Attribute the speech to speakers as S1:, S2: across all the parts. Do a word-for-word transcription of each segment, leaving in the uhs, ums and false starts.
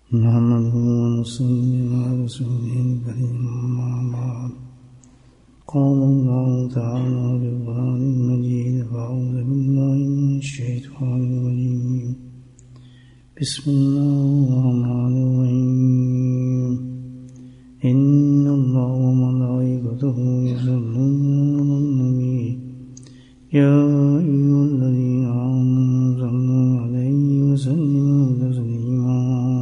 S1: محمد ونصلي على رسوله الكريم أما بعد قال الله تعالى في القرآن المجيد أعوذ بالله من الشيطان الرجيم بسم الله الرحمن الرحيم إن الله وملائكته يصلون على النبي يا أيها الذين آمنوا صلوا عليه وسلموا تسليما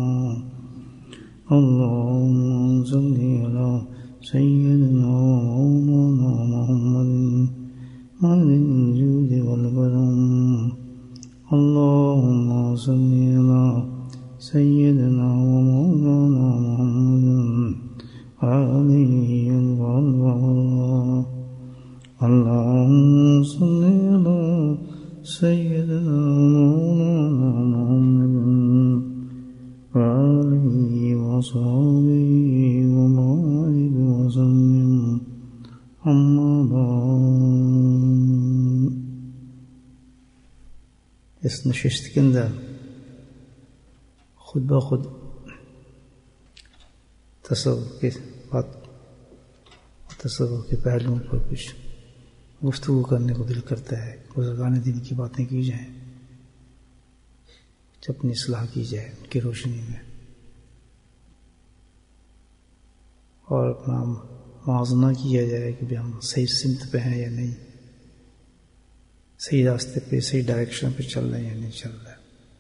S1: اللهم صل على سيدنا ومولانا محمد مالك الجود والكرم اللهم صل على سيدنا ومولانا محمد وآله وصحبه اللهم صل على سيدنا ومولانا محمد وآله وصحبه وبارك وسلم أما بعد. اس نشست کے اندر خود بخود تصور کے بات تصور کے پہلوؤں پر کچھ گفتگو کرنے کو دل کرتا ہے. بزرگان دین کی باتیں کی جائیں، اپنی اصلاح کی جائے ان کی روشنی میں، اور اپنا موازنہ کیا جائے کہ بھی ہم صحیح سمت پہ ہیں یا نہیں، صحیح راستے پہ صحیح ڈائریکشن پہ چل رہے ہیں یا نہیں چل رہے.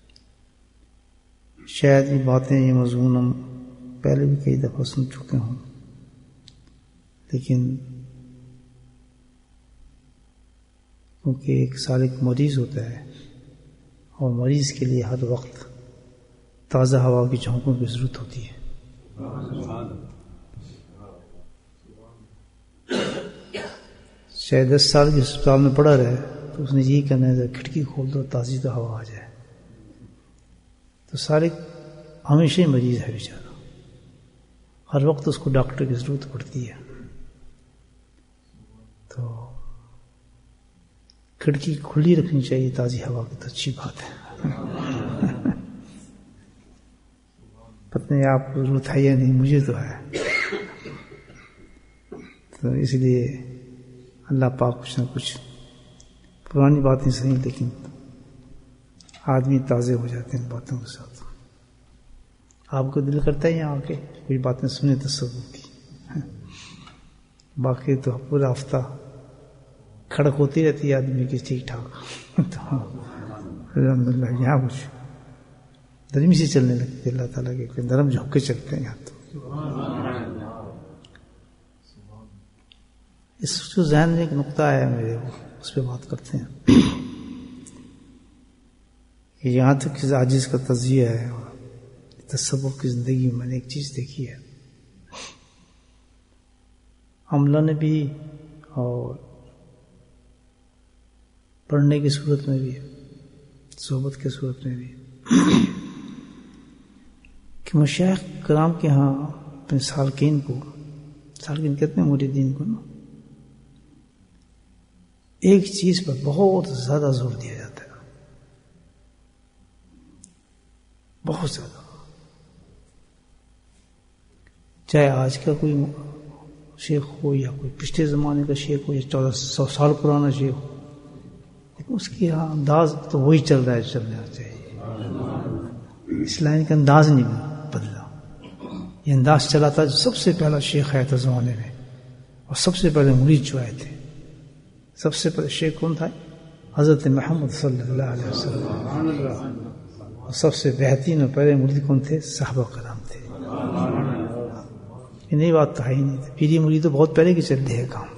S1: شاید یہ باتیں یہ مضمون ہم پہلے بھی کئی دفعہ سن چکے ہوں، لیکن کیونکہ ایک سالک مریض ہوتا ہے اور مریض کے لیے ہر وقت تازہ ہوا کی جھونکوں کی ضرورت ہوتی ہے. شاید دس سال کے اسپتال میں پڑا رہے تو اس نے یہی کہنا ہے کھڑکی کھول دو تازی تو ہوا آ جائے. تو سالک ہمیشہ ہی مریض ہے بیچارہ، ہر وقت اس کو ڈاکٹر کی ضرورت پڑتی ہے. تو کھڑکی کھلی رکھنی چاہیے تازی ہوا کی، تو اچھی بات ہے. پتہ نہیں آپ کو ضرورت ہے یا نہیں، مجھے تو ہے. تو اس لیے اللہ پاک کچھ نہ کچھ پرانی باتیں صحیح، لیکن آدمی تازے ہو جاتے ہیں ان باتوں کے ساتھ. آپ کو دل کرتا ہے یہاں آ کے کچھ باتیں سنیں تصور کی، باقی تو پورا ہفتہ کھڑک ہوتی رہتی ہے آدمی کی ٹھیک ٹھاک. تو الحمد للہ یہاں کچھ نرمی سے چلنے لگتی ہے، اللہ تعالیٰ کے نرم جھوک کے چلتے ہیں یہاں. تو اس جو ذہن میں ایک نقطہ ہے میرے، اس پہ بات کرتے ہیں کہ یہاں تک کہ عاجز کا تجزیہ ہے اور تصوف کی زندگی میں میں نے ایک چیز دیکھی ہے، عملہ نے بھی اور پڑھنے کی صورت میں بھی، صحبت کی صورت میں بھی، کہ مشائخ کرام کے ہاں اپنے سالکین کو، سالکین کہتے ہیں مریدین کو نا، ایک چیز پر بہت زیادہ زور دیا جاتا ہے، بہت زیادہ. چاہے آج کا کوئی شیخ ہو یا کوئی پچھلے زمانے کا شیخ ہو یا چودہ سو سال پرانا شیخ ہو، لیکن اس کی یہاں انداز تو وہی چل رہا ہے، چلنا چاہیے. اس لائن کا انداز نہیں بدلا. یہ انداز چلا تھا جو سب سے پہلا شیخ آیا تھا زمانے میں، اور سب سے پہلے مرید جو آئے تھے. سب سے پہلے شیخ کون تھا؟ حضرت محمد صلی اللہ علیہ وسلم. اور سب سے بہترین اور پہلے مرید کون تھے؟ صحابہ کرام تھے. یہ نئی بات تو ہے ہی نہیں تھی. پیری مرید تو بہت پہلے کی چل رہی ہے کام.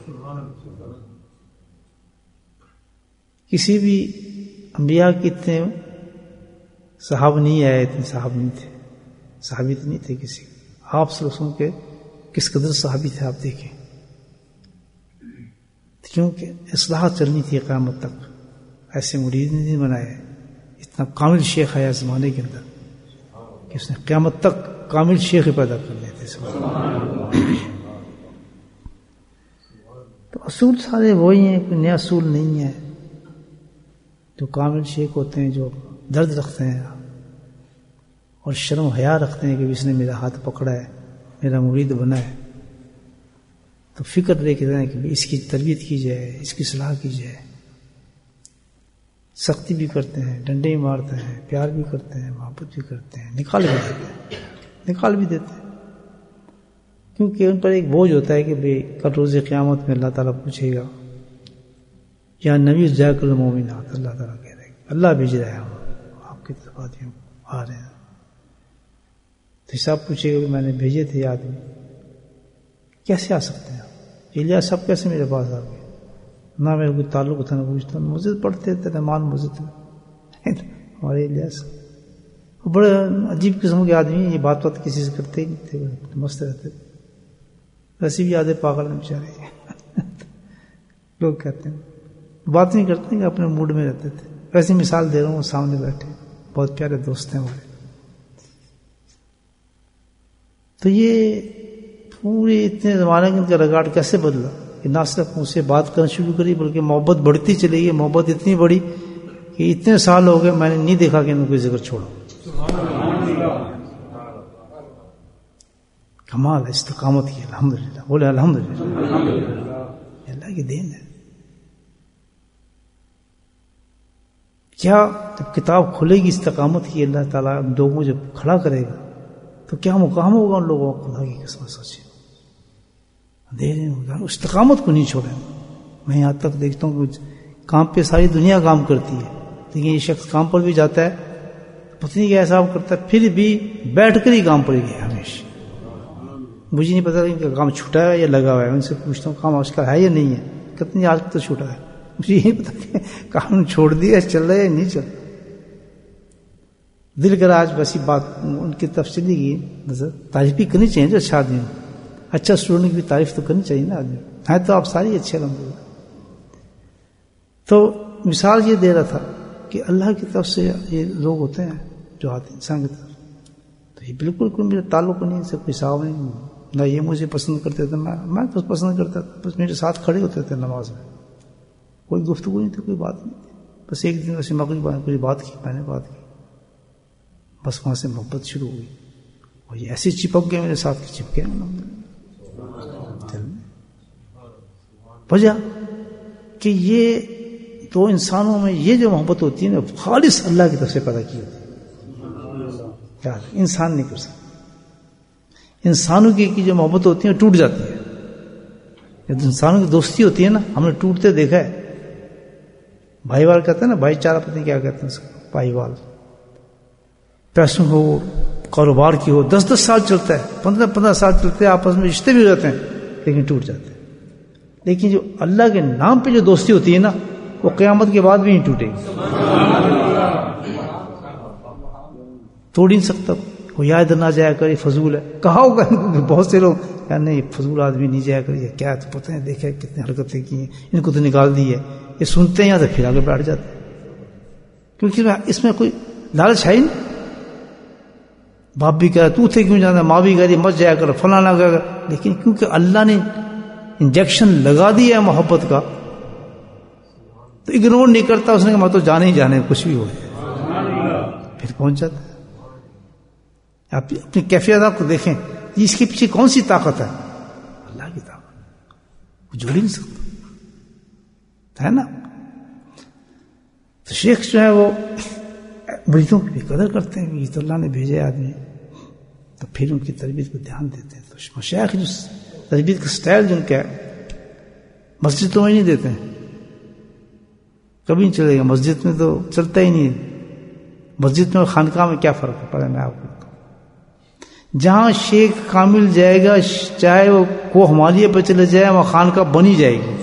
S1: کسی بھی انبیاء کے اتنے صحابہ نہیں آئے، اتنے صحابہ نہیں تھے، صحابی تو نہیں تھے کسی. آپ صلی اللہ علیہ وسلم کے کس قدر صحابی تھے آپ دیکھیں، کیونکہ اصلاح چلنی تھی قیامت تک. ایسے مرید نہیں بنائے. اتنا کامل شیخ آیا زمانے کے اندر کہ اس نے قیامت تک کامل شیخ پیدا کرنے تھے. تو اصول سارے وہی ہیں، کوئی نیا اصول نہیں ہے. جو کامل شیخ ہوتے ہیں جو درد رکھتے ہیں اور شرم حیا رکھتے ہیں کہ اس نے میرا ہاتھ پکڑا ہے، میرا مرید بنا ہے، تو فکر لے کے رہیں کہ اس کی تربیت کی جائے، اس کی صلاح کی جائے. سختی بھی کرتے ہیں، ڈنڈے بھی مارتے ہیں، پیار بھی کرتے ہیں، محبت بھی کرتے ہیں، نکال بھی دیتے ہیں نکال بھی دیتے ہیں کیونکہ ان پر ایک بوجھ ہوتا ہے کہ بھئی کل روز قیامت میں اللہ تعالیٰ پوچھے گا یا نبی ذاکر المومنات، اللہ تعالیٰ کہہ رہے ہیں اللہ بھیج رہا ہے، ہم آپ کی طرف آ رہے ہیں، تو حساب پوچھے گا کہ میں نے بھیجے تھے یہ آدمی، کیسے آ سکتے ہیں الیاس صاحب، کیسے میرے پاس آ گئے؟ نہ میرے کوئی تعلق تھا نہ پوچھتا، مسجد پڑھتے تھے رحمان مسجد میں ہمارے الیاس بڑے عجیب قسم کے آدمی، یہ بات بات کسی سے کرتے ہی نہیں تھے، مست رہتے تھے. ویسے بھی آدھے پاگل ہیں بیچارے لوگ کہتے ہیں بات نہیں کرتے کہ اپنے موڈ میں رہتے تھے. ویسے مثال دے رہا ہوں، سامنے بیٹھے بہت پیارے دوست ہیں ہمارے. تو یہ پورے اتنے زمانے کے ان کا ریکارڈ کیسے بدلا کہ نہ صرف مجھ سے بات کرنا شروع کری بلکہ محبت بڑھتی چلی گئی. محبت اتنی بڑی کہ اتنے سال ہو گئے میں نے نہیں دیکھا کہ ان کوئی ذکر چھوڑا. کمال ہے استقامت کی، الحمدللہ بولے الحمدللہ، اللہ کی دین ہے. کیا جب کتاب کھلے گی استقامت کی، اللہ تعالیٰ لوگوں جب کھڑا کرے گا تو کیا مقام ہوگا ان لوگوں کو. خدا کی قسم سچی دے رہے ہیں، استقامت کو نہیں چھوڑیں. میں یہاں تک دیکھتا ہوں کہ کام پہ ساری دنیا کام کرتی ہے لیکن یہ شخص کام پر بھی جاتا ہے پتہ نہیں کیا حساب کرتا ہے، پھر بھی بیٹھ کر ہی کام پر گیا ہمیشہ. مجھے نہیں پتا ان کا کام چھوٹا ہے یا لگا ہوا ہے، ان سے پوچھتا ہوں کام آج کا ہے یا نہیں ہے، کتنی آج تو چھوٹا ہے. مجھے یہ پتا کہ کام چھوڑ دیا چل رہا ہے یا نہیں چل رہا. دل کر آج ویسی بات ان کی طرف چلی گئی نظر. تعریف بھی کرنی چاہیے جو اچھا آدمی، اچھا اسٹوڈنٹ کی بھی تعریف تو کرنی چاہیے نا آدمی. ہے تو آپ ساری اچھے الحمدللہ. تو مثال یہ دے رہا تھا کہ اللہ کی طرف سے یہ لوگ ہوتے ہیں جو آتے ہیں انسان کی طرف، تو یہ بالکل کوئی میرا تعلق نہیں، سے کوئی حساب نہیں. نہ یہ مجھے پسند کرتے تھے، میں میں تو پسند کرتا تھا، بس میرے ساتھ کھڑے ہوتے تھے نماز میں، کوئی گفتگو نہیں تھی، کوئی بات نہیں تھی. بس ایک دن ویسے مغرب کوئی بات کی، میں نے بات کی، بس وہاں سے محبت شروع ہوئی اور یہ ایسے چپک گئے میرے ساتھ کہ چپکے وجہ کہ یہ تو انسانوں میں یہ جو محبت ہوتی ہے نا خالص اللہ کی طرف سے پیدا کی ہوتی ہے، انسان نہیں کر سکتا. انسانوں کی جو محبت ہوتی ہے ٹوٹ جاتی ہے. جب انسانوں کی دوستی ہوتی ہے نا، ہم نے ٹوٹتے دیکھا ہے. بھائی وال کہتے ہیں نا، بھائی چارہ پتہ نہیں کیا کہتے ہیں اس کو، بھائی وال. پیسوں ہو، کاروبار کی ہو، دس دس سال چلتا ہے، پندرہ پندرہ سال چلتے ہیں، آپس میں رشتے بھی ہو جاتے ہیں لیکن ٹوٹ جاتے ہیں. لیکن جو اللہ کے نام پہ جو دوستی ہوتی ہے نا وہ قیامت کے بعد بھی نہیں ٹوٹے گی، توڑ نہیں سکتا. وہ یا ادھر نہ جایا کرے فضول ہے، کہا ہوگا بہت سے لوگ یا نہیں فضول آدمی نہیں جایا کرے، کیا تو پتہ ہے دیکھا کتنے حرکتیں کی ہیں، ان کو تو نکال دی ہے. یہ سنتے ہیں یا تو پھر آگے بیٹھ جاتے ہیں کیونکہ اس میں کوئی لالچ ہے ہی نہیں. باپ بھی کہہ رہا تو تھے کیوں جانا، ماں بھی کہہ رہی مت جایا کر، فلانا کر، لیکن کیونکہ اللہ نے انجیکشن لگا دیا ہے محبت کا تو اگنور نہیں کرتا. اس نے کہا میں تو جانے ہی جانے کچھ بھی ہو پھر پہنچ جاتا ہے. آپ اپنی کیفیت کو دیکھیں، اس کے پیچھے کون سی طاقت ہے؟ اللہ کی طاقت، وہ جوڑ ہی نہیں سکتا ہے نا. تو شیخ جو ہے وہ مریدوں کی قدر کرتے ہیں، یہ تو اللہ نے بھیجے آدمی، تو پھر ان کی تربیت کو دھیان دیتے ہیں. تو مشائخ جو تربیت کا سٹائل جن کا ہے مسجدوں میں نہیں دیتے ہیں، کبھی نہیں چلے گا. مسجد میں تو چلتا ہی نہیں. مسجد میں اور خانقاہ میں کیا فرق ہے پڑے میں آپ کو. جہاں شیخ کامل جائے گا چاہے وہ کو ہمالیہ پہ چلے جائے وہاں خانقاہ بنی جائے گی.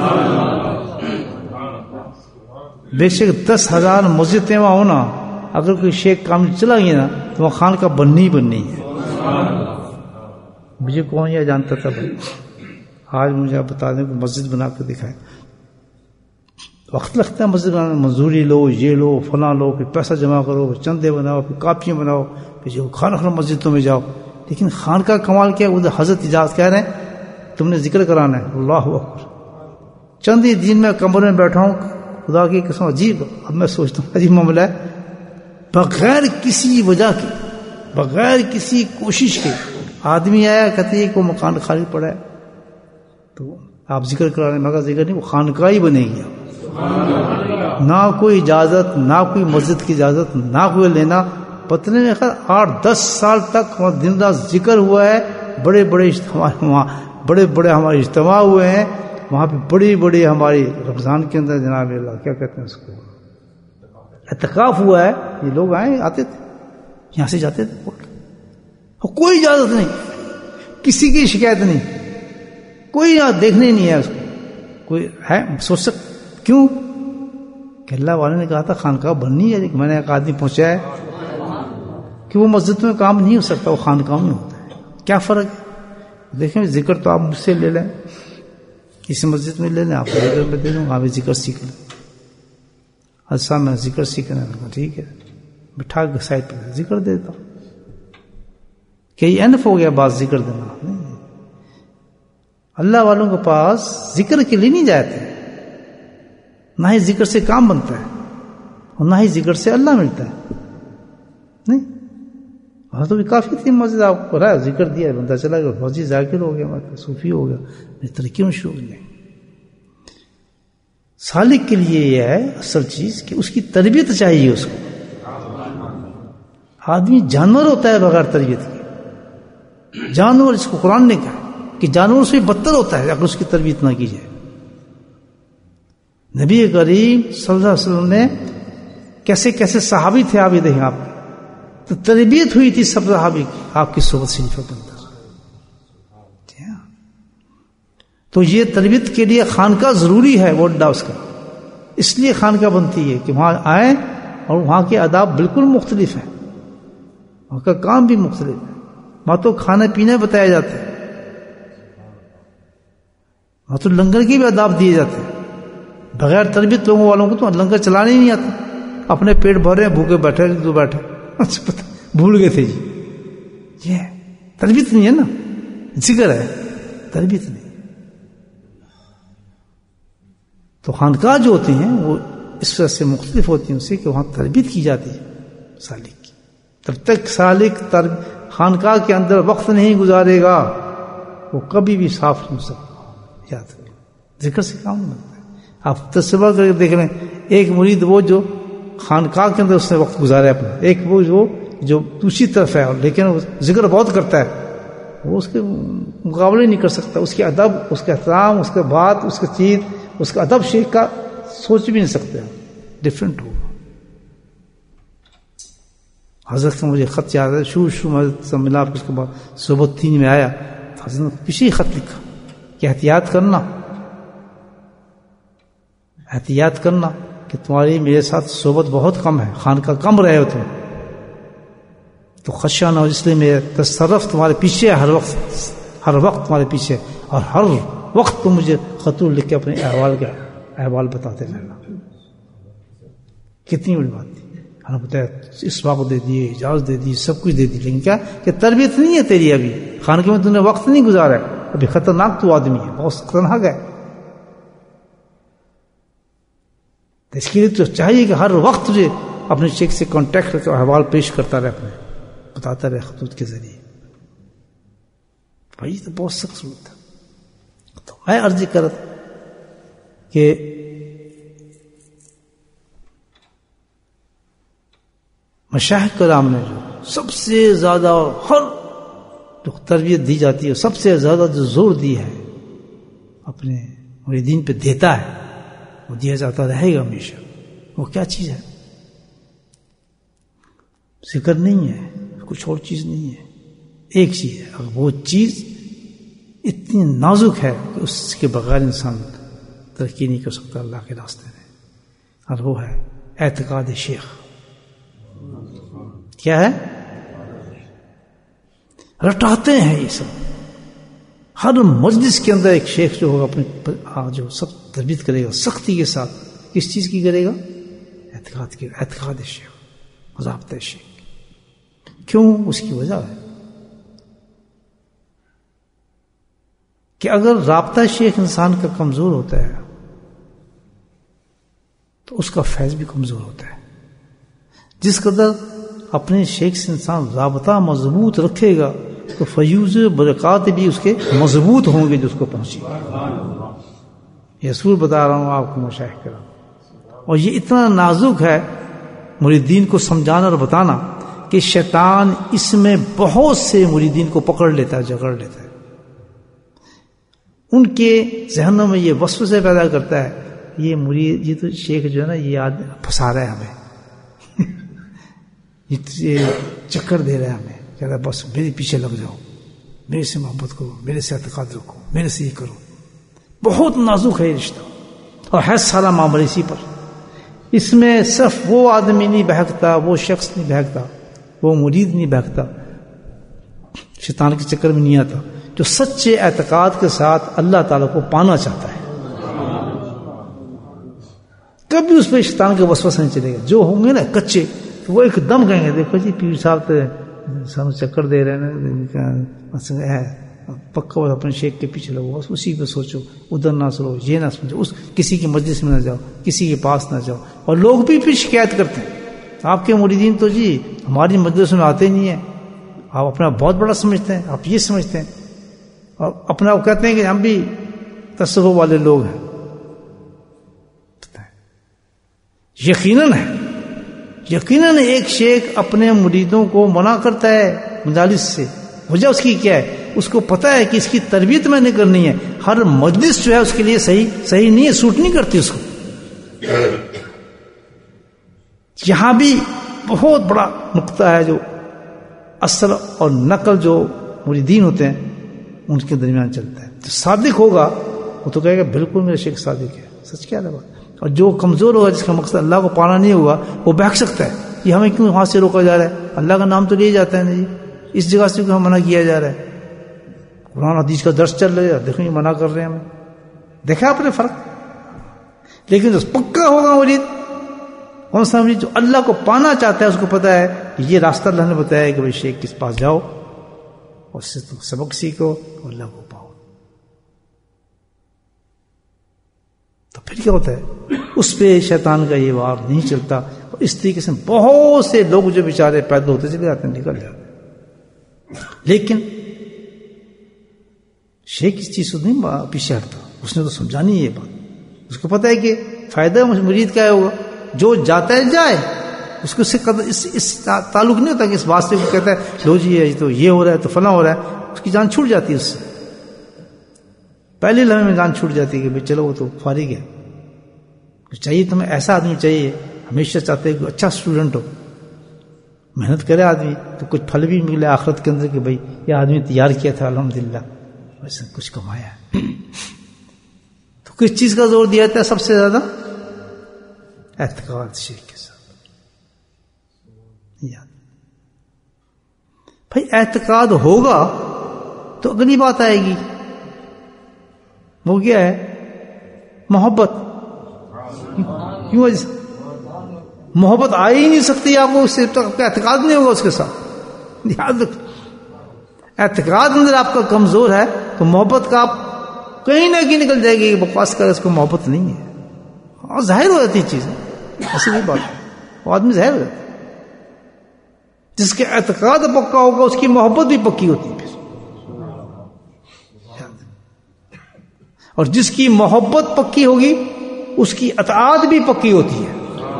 S1: بے شک دس ہزار مسجدیں وہاں ہونا، اگر کوئی شیخ کامل چلا گیا نا تو وہاں خانقاہ بننی ہی بننی ہے. مجھے کون یہ جانتا تھا بھائی، آج مجھے آپ بتا دیں کہ مسجد بنا کر دکھائے. وقت لگتا ہے مسجد بنانے میں، مزدوری لو، یہ لو، فلاں لو، پھر پیسہ جمع کرو، پھر چندے بناؤ، پھر کاپیاں بناؤ، پھر جو خانہ خانہ مسجدوں میں جاؤ. لیکن خانقاہ کمال کیا، ادھر حضرت اجازت کہہ رہے ہیں تم نے ذکر کرانا ہے. اللہ اکبر. چند ہی دن میں کمرے میں بیٹھا ہوں، خدا کی قسم عجیب. اب میں سوچتا ہوں عجیب معاملہ ہے، بغیر کسی وجہ کے بغیر کسی کوشش کے. آدمی آیا کہتے ہیں کہ وہ مکان خالی پڑا ہے تو آپ ذکر کرا رہے ہیں، مگر ذکر نہیں، وہ خانقاہ ہی بنے گی. نہ کوئی اجازت، نہ کوئی مسجد کی اجازت، نہ کوئی لینا. پتنے میں خیر آٹھ دس سال تک وہاں دن رات ذکر ہوا ہے. بڑے بڑے ہمارے وہاں بڑے بڑے ہمارے اجتماع ہوئے ہیں وہاں پہ. بڑی بڑی ہماری رمضان کے اندر جناب اللہ کیا کہتے ہیں اس کو، اعتکاف ہوا ہے. یہ لوگ آئے آتے تھے یہاں سے جاتے تھے، کوئی اجازت نہیں، کسی کی شکایت نہیں، کوئی دیکھنے نہیں ہے اس کو. کوئی ہے سوچ سک کیوں کہ اللہ والے نے کہا تھا خانقاہ بننی ہے. میں نے ایک آدمی پہنچا ہے کہ وہ مسجد میں کام نہیں ہو سکتا، وہ خانقاہ میں ہوتا ہے. کیا فرق ہے؟ دیکھیں ذکر تو آپ مجھ سے لے لیں، کسی مسجد میں لے لیں، آپ ذکر میں دے دوں، آپ ذکر سیکھ لیں. اچھا میں ذکر سیکھنا ہے، ٹھیک ہے بٹھا کے سائڈ پہ ذکر دیتا ہوں. کہ یہ انف ہو گیا بات ذکر دینا؟ نہیں. اللہ والوں کے پاس ذکر کے لیے نہیں جاتے، نہ ہی ذکر سے کام بنتا ہے اور نہ ہی ذکر سے اللہ ملتا ہے. نہیں وہاں تو بھی کافی تھی مسجد، آپ کو رہا ذکر دیا بندہ چلا گیا، فوجی ذاکر ہو گیا، مطلب صوفی ہو گیا، ترقیوں شروع ہو گئی. سالک کے لیے یہ ہے اصل چیز کہ اس کی تربیت چاہیے. اس کو آدمی جانور ہوتا ہے بغیر تربیت کے. جانور اس کو قرآن نے کہا کہ جانور سے بدتر ہوتا ہے اگر اس کی تربیت نہ کی جائے. نبی کریم صلی اللہ علیہ وسلم نے کیسے کیسے صحابی تھے آپ یہ دیکھیں، آپ تو تربیت ہوئی تھی سب صحابی کی آپ کی صحبت شریفہ کے اندر. تو یہ تربیت کے لیے خانقاہ ضروری ہے، وہ اڈا اس کا. اس لیے خانقاہ بنتی ہے کہ وہاں آئیں اور وہاں کے آداب بالکل مختلف ہیں، وہاں کا کام بھی مختلف ہے. وہاں تو کھانے پینے بتایا جاتا ہے، وہاں تو لنگر کے بھی آداب دیے جاتے ہیں. بغیر تربیت لوگوں والوں کو تو لنگر چلانے ہی نہیں آتا. اپنے پیٹ بھرے بھوکے بیٹھے تو بیٹھے بھول گئے تھے جی. یہ تربیت نہیں ہے نا، ذکر ہے، تربیت نہیں. تو خانقاہ جو ہوتے ہیں وہ اس وجہ سے مختلف ہوتی ہیں اس سے کہ وہاں تربیت کی جاتی ہے سالک کی. تب تک سالک تر خانقاہ کے اندر وقت نہیں گزارے گا وہ کبھی بھی صاف نہیں ہو سکتا. یاد رکھیں ذکر سے کام نہیں بنتا ہے. آپ تصور کر کے دیکھ لیں، ایک مرید وہ جو خانقاہ کے اندر اس نے وقت گزارا ہے اپنا، ایک وہ جو جو دوسری طرف ہے لیکن وہ ذکر بہت کرتا ہے، وہ اس کے مقابلے نہیں کر سکتا. اس کے ادب، اس کے احترام، اس کے بات، اس کی چیز، اس کا ادب شیخ کا سوچ بھی نہیں سکتے، ڈفرینٹ ہوگا. حضرت کا مجھے خط یاد ہے، شروع شروع میں حضرت سے ملا، اس کے بعد صحبت تین میں آیا، حضرت نے پیچھے ہی خط لکھا کہ احتیاط کرنا، احتیاط کرنا کہ تمہاری میرے ساتھ صحبت بہت کم ہے، خانقاہ کم رہے ہو تم، تو خدشہ نہ ہو، اس لیے میرے تصرف تمہارے پیچھے ہے، ہر وقت ہر وقت تمہارے پیچھے، اور ہر وقت تم مجھے خطوط لکھ کے اپنے احوال کا احوال بتاتے رہنا. کتنی بڑی بات تھی. ہمیں بتایا اس وقت دے دیے، اجازت دے دی، سب کچھ دے دی، لیکن کیا کہ تربیت نہیں ہے تیری. ابھی خانقاہ میں تم نے وقت نہیں گزارا ہے، ابھی خطرناک تو آدمی ہے، بہت خطرناک ہے. اس کے لیے تو چاہیے کہ ہر وقت تجھے اپنے شیخ سے کانٹیکٹ کر کے احوال پیش کرتا رہے، اپنے بتاتا رہے خطوط کے ذریعے. بھائی تو بہت سخت صورت ہے. تو میں عرض کرتا کہ مشائخ کرام نے جو سب سے زیادہ ہر جو تربیت دی جاتی ہے، سب سے زیادہ جو زور دی ہے اپنے مریدین پہ دیتا ہے، وہ دیا جاتا رہے گا ہمیشہ. وہ کیا چیز ہے؟ ذکر نہیں ہے، کچھ اور چیز نہیں ہے. ایک چیز ہے، اور وہ چیز اتنی نازک ہے کہ اس کے بغیر انسان ترقی نہیں کر سکتا اللہ کے راستے میں، اور وہ ہے اعتقاد شیخ. کیا ہے؟ رٹاتے ہیں یہ سب. ہر مجلس کے اندر ایک شیخ جو ہوگا اپنے جو سب تربیت کرے گا سختی کے ساتھ. کس چیز کی کرے گا؟ اعتقاد کی. اعتقاد شیخ، ضابطہ شیخ. کیوں؟ اس کی وجہ ہے کہ اگر رابطہ شیخ انسان کا کمزور ہوتا ہے تو اس کا فیض بھی کمزور ہوتا ہے. جس قدر اپنے شیخ سے انسان رابطہ مضبوط رکھے گا تو فیوز برکات بھی اس کے مضبوط ہوں گے جو اس کو پہنچے گا. یہ اصول بتا رہا ہوں آپ کو مشائخ کرام. اور یہ اتنا نازک ہے مریدین کو سمجھانا اور بتانا کہ شیطان اس میں بہت سے مریدین کو پکڑ لیتا ہے، جکڑ لیتا ہے. ان کے ذہنوں میں یہ وسوسے پیدا کرتا ہے، یہ مرید یہ تو شیخ جو ہے نا یہ آدمی پھنسا رہا ہے ہمیں، یہ چکر دے رہا ہے ہمیں، کہہ رہا ہے بس میرے پیچھے لگ جاؤ، میرے سے محبت کرو، میرے سے اعتقاد رکھو، میرے سے یہ کرو. بہت نازک ہے یہ رشتہ اور ہے سارا معاملہ اسی پر. اس میں صرف وہ آدمی نہیں بہکتا، وہ شخص نہیں بہکتا، وہ مرید نہیں بہکتا، شیطان کے چکر میں نہیں آتا، جو سچے اعتقاد کے ساتھ اللہ تعالیٰ کو پانا چاہتا ہے. کبھی اس پہ شیطان کا وسوسہ نہیں چلے گا. جو ہوں گے نا کچے تو وہ ایک دم کہیں گے دیکھو جی پیر صاحب تو سانو چکر دے رہے ہیں، پکا ہوا اپنے شیخ کے پیچھے لگو، بس اسی پہ سوچو، ادھر نہ سنو، یہ نہ سمجھو، اس کسی کی مجلس میں نہ جاؤ، کسی کے پاس نہ جاؤ. اور لوگ بھی پھر شکایت کرتے ہیں آپ کے مریدین تو جی ہماری مجلس میں آتے نہیں ہیں، آپ اپنا بہت بڑا سمجھتے ہیں، آپ یہ سمجھتے ہیں، اور اپنا آپ کہتے ہیں کہ ہم بھی تصوف والے لوگ ہیں. یقیناً ہے، یقیناً ایک شیخ اپنے مریدوں کو منع کرتا ہے مجالس سے. وجہ اس کی کیا ہے؟ اس کو پتا ہے کہ اس کی تربیت میں نے کرنی ہے. ہر مجلس جو ہے اس کے لیے صحیح صحیح نہیں ہے، سوٹ نہیں کرتی اس کو. یہاں بھی بہت بڑا نقطہ ہے جو اصل اور نقل جو مریدین ہوتے ہیں ان کے درمیان چلتا ہے. جو صادق ہوگا وہ تو کہے گا بالکل میرا شیخ صادق ہے، سچ کیا ہے. اور جو کمزور ہوگا جس کا مقصد اللہ کو پانا نہیں ہوگا وہ بہک سکتا ہے، یہ ہمیں کیوں وہاں سے روکا جا رہا ہے، اللہ کا نام تو لیا جاتا ہے نا جی، اس جگہ سے کیوں منع کیا جا رہا ہے، قرآن حدیث کا درس چل رہا ہے، دیکھو یہ منع کر رہے ہیں ہمیں. دیکھا آپ نے فرق. لیکن جو پکا ہوگا مرید، کون سا مرید جو اللہ کو پانا چاہتا ہے، اس کو پتا ہے کہ یہ راستہ اللہ نے بتایا ہے کہ بھائی شیخ کے پاس جاؤ اور اس سے تم سبق سیکھو اور اللہ کو پاؤ. تو پھر کیا ہوتا ہے؟ اس پہ شیطان کا یہ وار نہیں چلتا. اور اس طریقے سے بہت سے لوگ جو بیچارے پیدا ہوتے چلے جاتے ہیں، نکل جاتے ہیں. لیکن شیخ اس چیز سے نہیں پیچھے ہٹتا، اس نے تو سمجھانی ہے یہ بات. اس کو پتا ہے کہ فائدہ مرید کیا ہوگا، جو جاتا ہے جائے، اس کو اس اس تعلق نہیں ہوتا کہ اس واسطے کو کہتا ہے لو جی یہ تو یہ ہو رہا ہے تو فلاں ہو رہا ہے، اس کی جان چھوٹ جاتی ہے. اس سے پہلے لمحے میں جان چھوٹ جاتی ہے کہ بھائی چلو وہ تو فارغ ہے. چاہیے تمہیں ایسا آدمی چاہیے، ہمیشہ چاہتے ہیں کہ اچھا اسٹوڈنٹ ہو، محنت کرے آدمی تو کچھ پھل بھی ملے آخرت کے اندر کہ بھائی یہ آدمی تیار کیا تھا الحمدللہ ویسے کچھ کمایا ہے. تو کس چیز کا زور دیا جاتا ہے سب سے زیادہ؟ اعتقاد شیخ کے ساتھ. یاد بھائی اعتقاد ہوگا تو اگلی بات آئے گی، وہ کیا ہے؟ محبت. کیوں وجہ سے محبت آ ہی نہیں سکتی آپ کو، اس سے اعتقاد نہیں ہوگا اس کے ساتھ. یاد رکھ، اعتقاد اندر آپ کا کمزور ہے تو محبت کا آپ کہیں نہ کہیں نکل جائے گی کہ بکواس کر اس کو محبت نہیں ہے. اور ظاہر ہو جاتی چیزیں، ایسی نہیں بات ہے، وہ آدمی ظاہر ہو جاتا ہے. جس کے اعتقاد پکا ہوگا اس کی محبت بھی پکی ہوتی ہے. اور جس کی محبت پکی ہوگی اس کی اطاعت بھی پکی ہوتی ہے.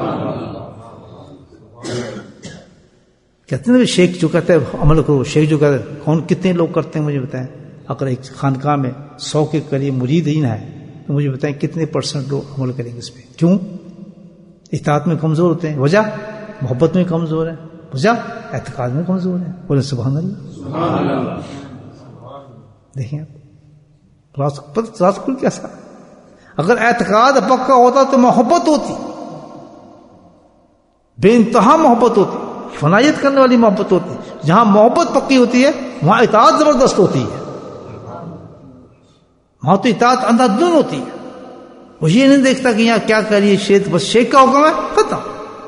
S1: کہتے ہیں شیخ جو کہتا ہے عمل کرو، شیخ جو کہتا ہے کون کتنے لوگ کرتے ہیں مجھے بتائیں. اگر ایک خانقاہ میں سو کے قریب مرید ہی نہ ہے تو مجھے بتائیں کتنے پرسنٹ لوگ عمل کریں گے اس پہ. کیوں؟ اطاعت میں کمزور ہوتے ہیں. وجہ محبت میں کمزور ہے، وجہ اعتقاد میں کمزور ہے. بولے سبحان اللہ. دیکھیں آپ راز کل کیسا، اگر اعتقاد پکا ہوتا تو محبت ہوتی، بے انتہا محبت ہوتی، فنائیت کرنے والی محبت ہوتی. جہاں محبت پکی ہوتی ہے وہاں اطاعت زبردست ہوتی ہے. وہاں تو اطاعت اندھا دھن ہوتی ہے. وہ یہ نہیں دیکھتا کہ یہاں کیا کریے، شیخ بس شیخ کا حکم ہے ختم،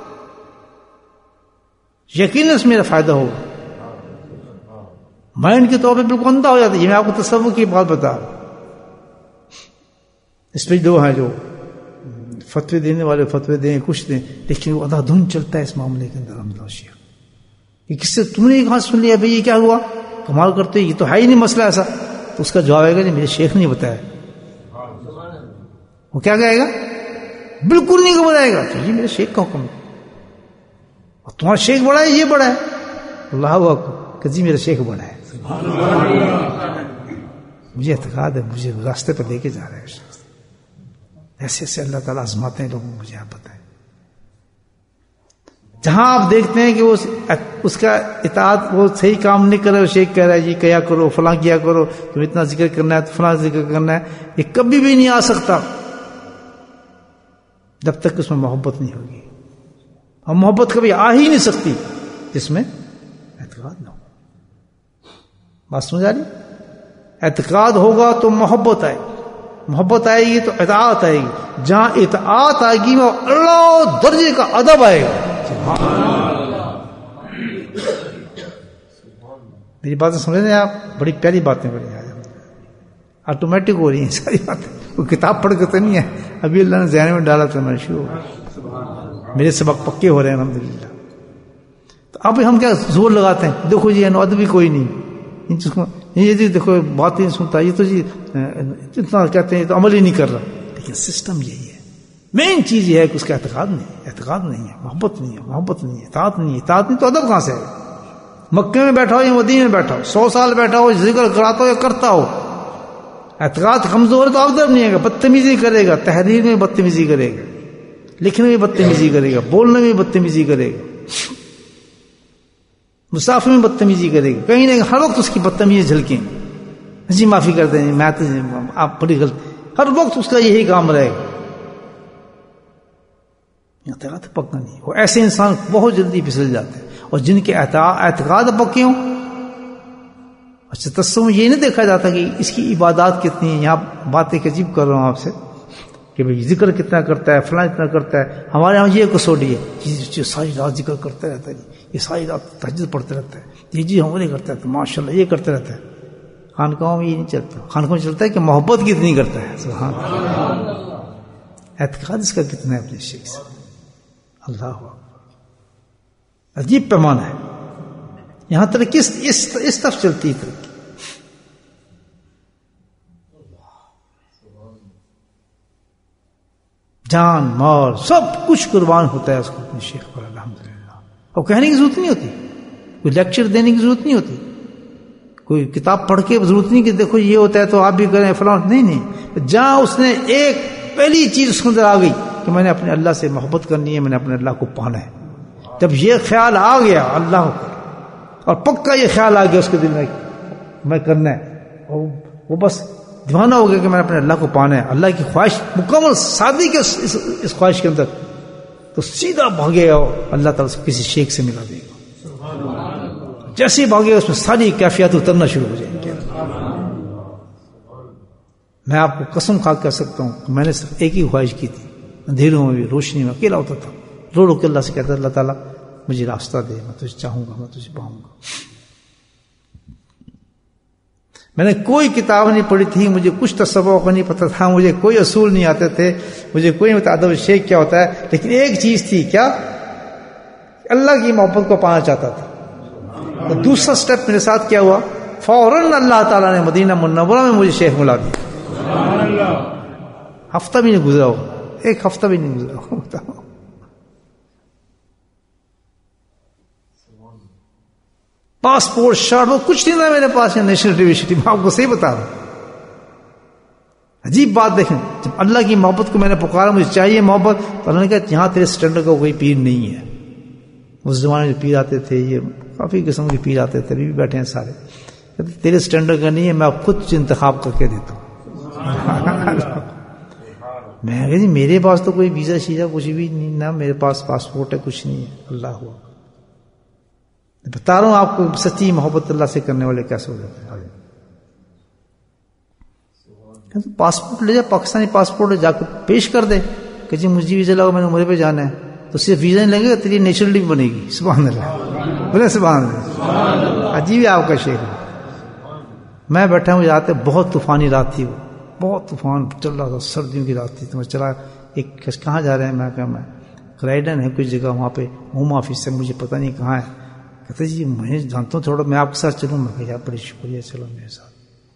S1: یقیناً اس میرا فائدہ ہوگا. مائنڈ کے طور پہ بالکل اندھا ہو جاتا ہے. یہ میں آپ کو تصور کی بات بتا رہا ہوں. اس پہ دو ہیں جو فتوے دینے والے فتوے دیں کچھ دیں، لیکن وہ اندھا دھن چلتا ہے اس معاملے کے اندر. الحمد للہ شیخ کہ کس سے تم نے کہاں سن لیا بھائی یہ کیا ہوا، کمال کرتے یہ تو ہے ہی نہیں مسئلہ ایسا. تو اس کا جواب آئے گا نہیں میرے شیخ نے بتایا. وہ کیا کہے گا؟ بالکل نہیں بتائے گا یہ میرے شیخ کا حکم ہے، اور تمہارا شیخ بڑا ہے یہ بڑا ہے. اللہ اکبر کہ جی میرا شیخ بڑا ہے، مجھے اعتقاد ہے، مجھے راستے پر لے کے جا رہے ہیں. ایسے ایسے اللہ تعالیٰ آزماتے ہیں لوگوں کو، مجھے آپ بتائیں. جہاں آپ دیکھتے ہیں کہ وہ اس کا اطاعت وہ صحیح کام نہیں کر رہا، شیخ کہہ رہا ہے جی کیا کرو فلاں کیا کرو، تم اتنا ذکر کرنا ہے تو فلاں ذکر کرنا ہے، یہ کبھی بھی نہیں آ سکتا جب تک اس میں محبت نہیں ہوگی. اور محبت کبھی آ ہی نہیں سکتی جس میں اعتقاد نہ ہو. بات سمجھ آ رہی؟ اعتقاد ہوگا تو محبت آئے گی، محبت آئے گی تو اطاعت آئے گی. جہاں اطاعت آئے گی وہ اللہ درجے کا ادب آئے گا. میری باتیں سمجھ رہے ہیں آپ؟ بڑی پیاری باتیں بڑی آٹومیٹک ہو رہی ہیں ساری باتیں، کوئی کتاب پڑھ کے تو نہیں ہے، ابھی اللہ نے ذہن میں ڈالا تو میں شروع ہو میرے سبق پکے ہو رہے ہیں الحمدللہ. تو اب ہم کیا زور لگاتے ہیں، دیکھو جی انواد بھی کوئی نہیں، یہ جی دیکھو بات نہیں سنتا، یہ تو جی اتنا کہتے ہیں تو عمل ہی نہیں کر رہا. لیکن سسٹم یہی ہے، مین چیز یہ ہے کہ اس کا اعتقاد نہیں، اعتقاد نہیں ہے، محبت نہیں ہے، محبت نہیں ہے، اطاعت نہیں ہے. اطاعت نہیں تو ادب کہاں سے ہے؟ مکے میں بیٹھا ہو یا مدینے میں بیٹھا ہو، سو سال بیٹھا ہو، ذکر کراتا ہو یا کرتا ہو، اعتقاد کمزور ہے تو ادب نہیں ہے، بدتمیزی کرے گا، تحریر میں بدتمیزی کرے گا، لکھنے میں بدتمیزی کرے گا، بولنے میں بدتمیزی کرے گا، مسافر میں بدتمیزی کرے گا، کہیں نہ ہر وقت اس کی بدتمیزی جھلکیں. جی معافی کر دیں میں تو آپ بڑی غلط، ہر وقت اس کا یہی کام رہے گا. اعتقاد پکا نہیں، وہ ایسے انسان بہت جلدی پھسل جاتے ہیں. اور جن کے اعتقاد پکے ہوں، اچھا تصوف یہ نہیں دیکھا جاتا کہ اس کی عبادات کتنی ہیں. یہاں بات ایک عجیب کر رہا ہوں آپ سے کہ بھئی ذکر کتنا کرتا ہے، فلاں اتنا کرتا ہے. ہمارے یہاں یہ کسوٹی ہے، یہ ساری رات ذکر کرتا رہتا ہے، یہ ساری رات تہجد پڑھتے رہتا ہے، یہ جی ہم نہیں کرتا ہے تو ماشاء اللہ یہ کرتے رہتا ہے. خانقاہوں میں یہ نہیں چلتا، خانقاہوں میں چلتا ہے کہ محبت کتنی کرتا ہے. سبحان اللہ، اعتقاد اس کا کتنا ہے اپنے شیخ سے. اللہ اکبر، عجیب پیمانہ ہے. یہاں ترقی اس اس طرف چلتی ہے ترقی. جان مال سب کچھ قربان ہوتا ہے اس کو اپنے شیخ پر الحمدللہ. اور کہنے کی ضرورت نہیں ہوتی، کوئی لیکچر دینے کی ضرورت نہیں ہوتی، کوئی کتاب پڑھ کے ضرورت نہیں کہ دیکھو یہ ہوتا ہے تو آپ بھی کریں فلاں. نہیں نہیں، جہاں اس نے ایک پہلی چیز اس کے اندر آ گئی کہ میں نے اپنے اللہ سے محبت کرنی ہے، میں نے اپنے اللہ کو پانا ہے. جب یہ خیال آ گیا اللہ اور پکا یہ خیال آ گیا اس کے دل میں میں کرنا ہے، اور وہ بس دیوانہ ہو گیا کہ میں نے اپنے اللہ کو پانا ہے، اللہ کی خواہش مکمل سادگی کے اس, اس خواہش کے اندر، تو سیدھا بھاگے اور اللہ تعالیٰ سے کسی شیخ سے ملا دے گا. جیسے ہی بھاگے اس میں ساری کیفیات اترنا شروع ہو جائیں گے. میں آپ کو قسم کھا کہہ سکتا ہوں کہ میں نے صرف ایک ہی خواہش کی تھی، اندھیروں میں بھی روشنی میں اکیلا ہوتا تھا، رو رو کے اللہ سے کہتا اللہ تعالیٰ مجھے راستہ دے، میں تجھے چاہوں گا، میں تجھے پاؤں گا. میں نے کوئی کتاب نہیں پڑھی تھی، مجھے کچھ تصوف نہیں پتہ تھا، مجھے کوئی اصول نہیں آتے تھے، مجھے کوئی ادب شیخ کیا ہوتا ہے، لیکن ایک چیز تھی کیا، اللہ کی محبت کو پانا چاہتا تھا. تو دوسرا سٹیپ میرے ساتھ کیا ہوا، فوراً اللہ تعالیٰ نے مدینہ منورہ میں مجھے شیخ ملا دیا. ہفتہ بھی نہیں گزرا ہو، ایک ہفتہ بھی نہیں گزرا ہو. پاسپورٹ شارٹ وہ کچھ نہیں تھا میرے پاس، نیشنل یونیورسٹی میں آپ کو صحیح بتا رہا ہوں. عجیب بات دیکھیں، جب اللہ کی محبت کو میں نے پکارا مجھے چاہیے محبت، تو اللہ نے کہا یہاں تیرے اسٹینڈرڈ کا کوئی پیر نہیں ہے. اس زمانے میں پیر آتے تھے، یہ کافی قسم کے پیر آتے تھے، ابھی بھی بیٹھے ہیں سارے، تیرے اسٹینڈرڈ کا نہیں ہے، میں خود انتخاب کر کے دیتا ہوں. میں کہا جی میرے پاس تو کوئی ویزا شیزا کچھ بھی نہیں، نہ میرے پاس پاسپورٹ ہے، کچھ نہیں ہے. اللہ ہوا بتا رہا ہوں آپ کو، سچی محبت اللہ سے کرنے والے کیسے ہو جاتے ہیں. پاسپورٹ لے جا، پاکستانی پاسپورٹ جا کے پیش کر دے کہ جی مجھے ویزا لگا، میں نے عمرے پہ جانا ہے، تو صرف ویزا نہیں لگے گا، تیری نیشنلٹی بھی بنے گی. سبحان اللہ، بولے سبحان اللہ. عجیب ہے آپ کا شیخ. میں بیٹھا ہوں آتے، بہت طوفانی رات تھی، وہ بہت طوفان چل رہا تھا، سردیوں کی رات تھی. تو میں چلا ایک کہاں جا رہے ہیں، میں کہا میں کرائڈن ہے کچھ جگہ، وہاں پہ ہوم آفس ہے، مجھے پتہ نہیں کہاں ہے. کہتے جی میں جانتا ہوں تھوڑا میں آپ کے ساتھ چلوں. میں کہا بڑی شکریہ چلو میرے ساتھ.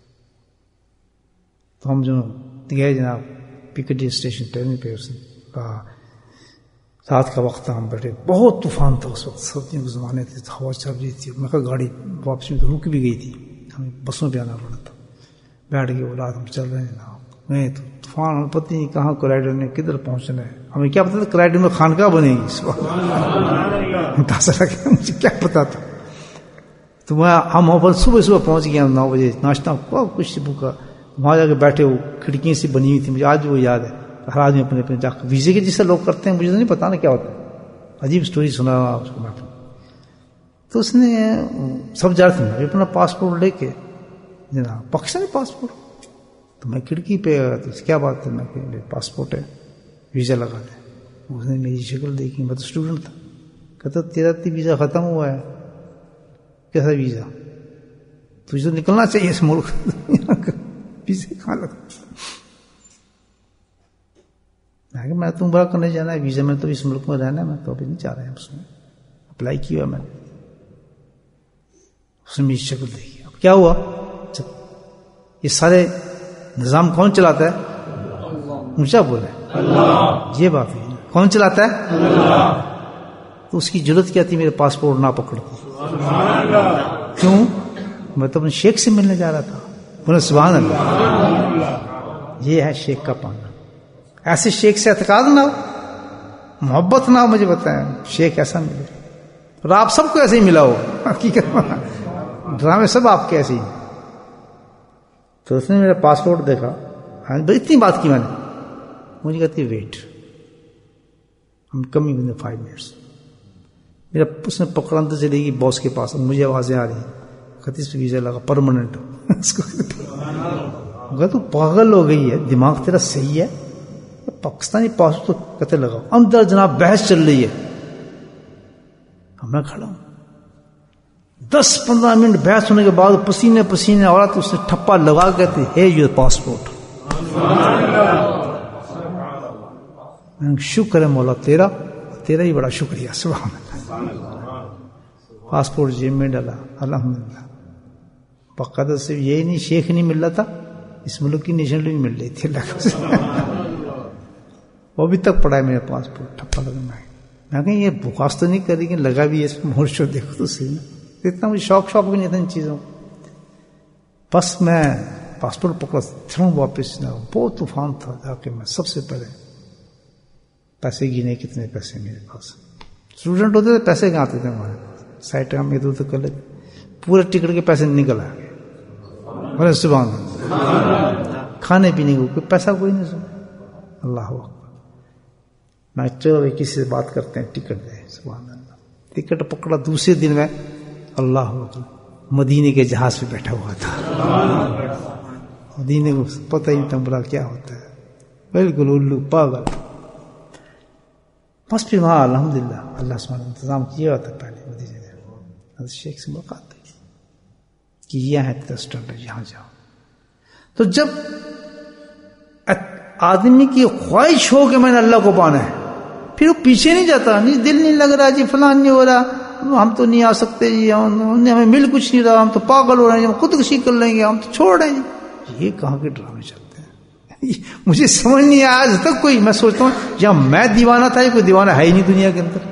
S1: تو ہم جو گئے جناب پیکڈی اسٹیشن ٹرین پہ, اس نے کہا رات کا وقت تھا, ہم بیٹھے, بہت طوفان تھا اس وقت, سردیوں کے زمانے تھے, ہوا چل رہی تھی. میں کہا گاڑی واپس میں تو رک بھی گئی تھی, ہمیں بسوں پہ آنا پڑا تھا. بیٹھ کے بولا ہم چل رہے ہیں جناب. میں تو طوفان ہمیں پتہ نہیں کہاں کرائڈر نے کدھر پہنچنا ہے, ہمیں کیا پتا تھا کرائڈر میں خانقاہ بنے گی اس وقت, مجھے کیا پتا تھا. تو میں ہم وہاں پر صبح صبح پہنچ گیا نو بجے, ناشتہ بہت کچھ بھوکا, وہاں جا کے بیٹھے, وہ کھڑکیاں سی بنی ہوئی تھی, مجھے آج بھی وہ یاد ہے. ہر آدمی اپنے اپنے جا کے ویزے کے جیسے لوگ کرتے ہیں, مجھے تو نہیں پتا نا کیا ہوتا ہے, عجیب سٹوری سنا اس کو میں. تو اس نے سب جا رہے تھے, میں اپنا پاسپورٹ لے کے جناب, پاکستانی پاسپورٹ. تو میں کھڑکی پہ آیا, تو کیا بات ہے, میں کہ میرے پاسپورٹ ہے, ویزا لگا دیں. اس نے میری شکل دیکھی, میں تو اسٹوڈنٹ تھا. کہتا تیرا تو ویزا ختم ہوا ہے. کیسا ویزا, تجھے تو نکلنا چاہیے اس ملک, ویزے کہاں لگا. میں کہ میں تم برا کرنے جانا ہے, ویزا میں تو اس ملک میں رہنا ہے, میں تو ابھی نہیں چاہ رہا ہے. اس میں اپلائی کیا میں نے. اس نے میری شکل دیکھی. اب کیا ہوا, یہ سارے نظام کون چلاتا ہے؟ اونچا بولے اللہ. یہ بات ہے, کون چلاتا ہے؟ اللہ. تو اس کی ضرورت کیا تھی میرے پاسپورٹ نہ پکڑتی؟ کیوں؟ میں تو اپنے شیخ سے ملنے جا رہا تھا. بولے سبحان اللہ. یہ ہے شیخ کا پانا. ایسے شیخ سے اعتقاد نہ ہو, محبت نہ ہو, مجھے بتائیں شیخ ایسا ملے. اور آپ سب کو ایسے ہی ملا ہو, حقیقت ڈرامے سب آپ کے ایسے ہی. تو اس نے میرا پاسپورٹ دیکھا, اتنی بات کی میں نے, مجھے کہتی ویٹ, ہم کمی ہوئی فائیو منٹس. میرا اس نے پکڑا اندر چلے گی باس کے پاس, مجھے آوازیں آ رہی ہیں, کہتی اس پہ ویزا لگا پرماننٹ. اس کو تو پاگل ہو گئی ہے, دماغ تیرا صحیح ہے, پاکستانی پاسپورٹ تو کہتے لگاؤ. اندر جناب بحث چل رہی ہے, میں کھڑا ہوں. دس پندرہ منٹ بحث ہونے کے بعد پسینے پسینے عورت اس نے ٹھپا لگا کہتے ہے یور پاسپورٹ. شکر ہے مولا تیرا, تیرا ہی بڑا شکریہ. سبحان اللہ. پاسپورٹ جیب میں ڈالا, الحمدللہ. باقاعدہ سے یہی نہیں, شیخ نہیں مل رہا تھا, اس ملک کی نیشنل نہیں مل رہی تھی. وہ ابھی تک پڑا ہے میرا پاسپورٹ, ٹھپا لگا. میں کہیں یہ بخاص تو نہیں کر رہی کہ لگا بھی ہے اس میں, مہر شو دیکھو تو صحیح نا. اتنا مجھے شوق شوق بھی نہیں تھا ان چیزوں. بس میں پاسپورٹ پکڑا, چلوں واپس. بہت طوفان تھا. جا کے میں سب سے پہلے پیسے گنے, کتنے پیسے میرے پاس. اسٹوڈنٹ ہوتے تھے, پیسے کہاں آتے تھے ہمارے پاس, سائٹ ہم ادھر ادھر کر لیتے. پورے ٹکٹ کے پیسے نکل آ گئے. سبحان اللہ. کھانے پینے کو کوئی پیسہ کوئی نہیں سن. اللہ اکبر. میں چلو کسی سے بات کرتے ہیں, ٹکٹ دے. سبحان اللہ. ٹکٹ پکڑا, دوسرے دن میں اللہ اکبر مدینے کے جہاز پہ بیٹھا ہوا تھا. مدینے کو پتہ ہی نہیں تھا کیا ہوتا ہے, بالکل الو پاگل. بس پھر وہاں الحمدللہ اللہ سبحانہ انتظام کیا ہوتا پہلے مدینے میں. شیخ سے ملاقات ہوئی کہ یہ ہے تیرا اسٹینڈرڈ, یہاں جاؤ. تو جب آدمی کی خواہش ہو کہ میں نے اللہ کو پانا ہے, پھر وہ پیچھے نہیں جاتا. نہیں دل نہیں لگ رہا جی, فلان نہیں ہو رہا, ہم تو نہیں آ سکتے جی, ہمیں مل کچھ نہیں رہا, ہم تو پاگل ہو رہے ہیں, ہم خودکشی کر لیں گے, ہم تو چھوڑ رہے ہیں. یہ کہاں کے ڈرامے چلتے ہیں, مجھے سمجھ نہیں آیا آج تک کوئی. میں سوچتا ہوں یا میں دیوانہ تھا, یا کوئی دیوانہ ہے ہی نہیں دنیا کے اندر.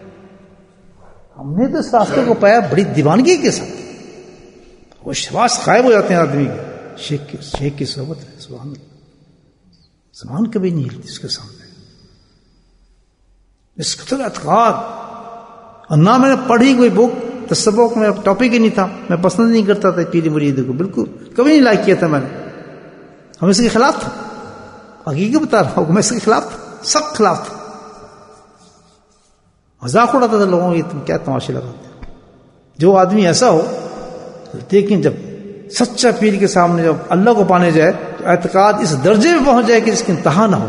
S1: ہم نے تو اس راستے کو پایا بڑی دیوانگی کے ساتھ. وہ شواس غائب ہو جاتے ہیں آدمی کے. شیخ کی شیخ کی صحبت ہے, سبحان اللہ. زبان کبھی نہیں ہلتی اس کے سامنے. اس قدر اعتقاد. اور نہ میں نے پڑھی کوئی بک, تصوف میں ٹاپک ہی نہیں تھا. میں پسند نہیں کرتا تھا پیری مرید کو, بالکل کبھی نہیں لائک کیا تھا میں نے. ہم اس کے خلاف تھا, حقیقت بتا رہا ہوں, میں اس کے خلاف تھا, سخت خلاف تھا. مذاق اڑاتا تھا لوگوں, یہ تم کیا تماشے لگاتے. جو آدمی ایسا ہو, لیکن جب سچا پیر کے سامنے جب اللہ کو پانے جائے تو اعتقاد اس درجے میں پہنچ جائے کہ اس کی انتہا نہ ہو.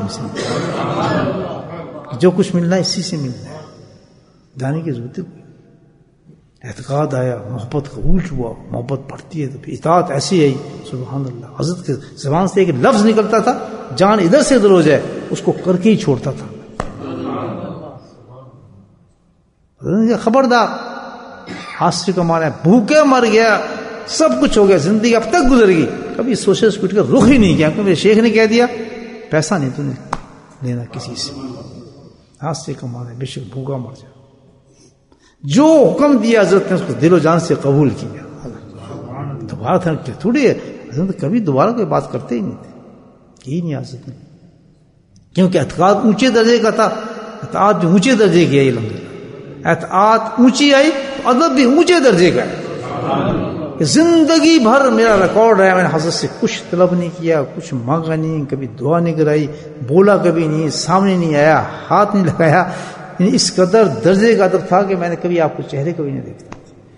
S1: جو کچھ ملنا ہے اسی سے ملنا ہے, جانے کی ضرورت ہے. اعتقاد آیا, محبت قبول ہوا, محبت بڑھتی ہے تو پھر اطاعت ایسی ہے. سبحان اللہ. حضرت کے زبان سے ایک لفظ نکلتا تھا, جان ادھر سے ادھر ہو جائے, اس کو کر کے ہی چھوڑتا تھا. خبردار, حاصل کا مانا ہے بھوکے مر گیا، سب کچھ ہو گیا، زندگی اب تک گزر گئی، کبھی سوچے اس کر رخ ہی نہیں کیا، کیونکہ میرے شیخ نے کہہ دیا پیسہ نہیں تو نے لینا کسی سے، حاصل کا مانا ہے بے شک بھوکا مر جائے، جو حکم دیا حضرت نے اس کو دل و جان سے قبول کیا. دوبارہ تھا تھوڑی ہے حضرت، کبھی دوبارہ کوئی بات کرتے ہی نہیں تھے، یہی نہیں حضرت نے، کیونکہ اعتقاد اونچے درجے کا تھا، اطاعت بھی اونچے درجے کی ہے، الحمدللہ اطاعت اونچی آئی تو ادب بھی اونچے درجے کا ہے. زندگی بھر میرا ریکارڈ ہے، میں نے حضرت سے کچھ طلب نہیں کیا، کچھ مانگا نہیں، کبھی دعا نہیں کرائی، بولا کبھی نہیں، سامنے نہیں آیا، ہاتھ نہیں لگایا، یعنی اس قدر درجے کا ادب تھا کہ میں نے کبھی آپ کو چہرے کبھی نہیں دیکھا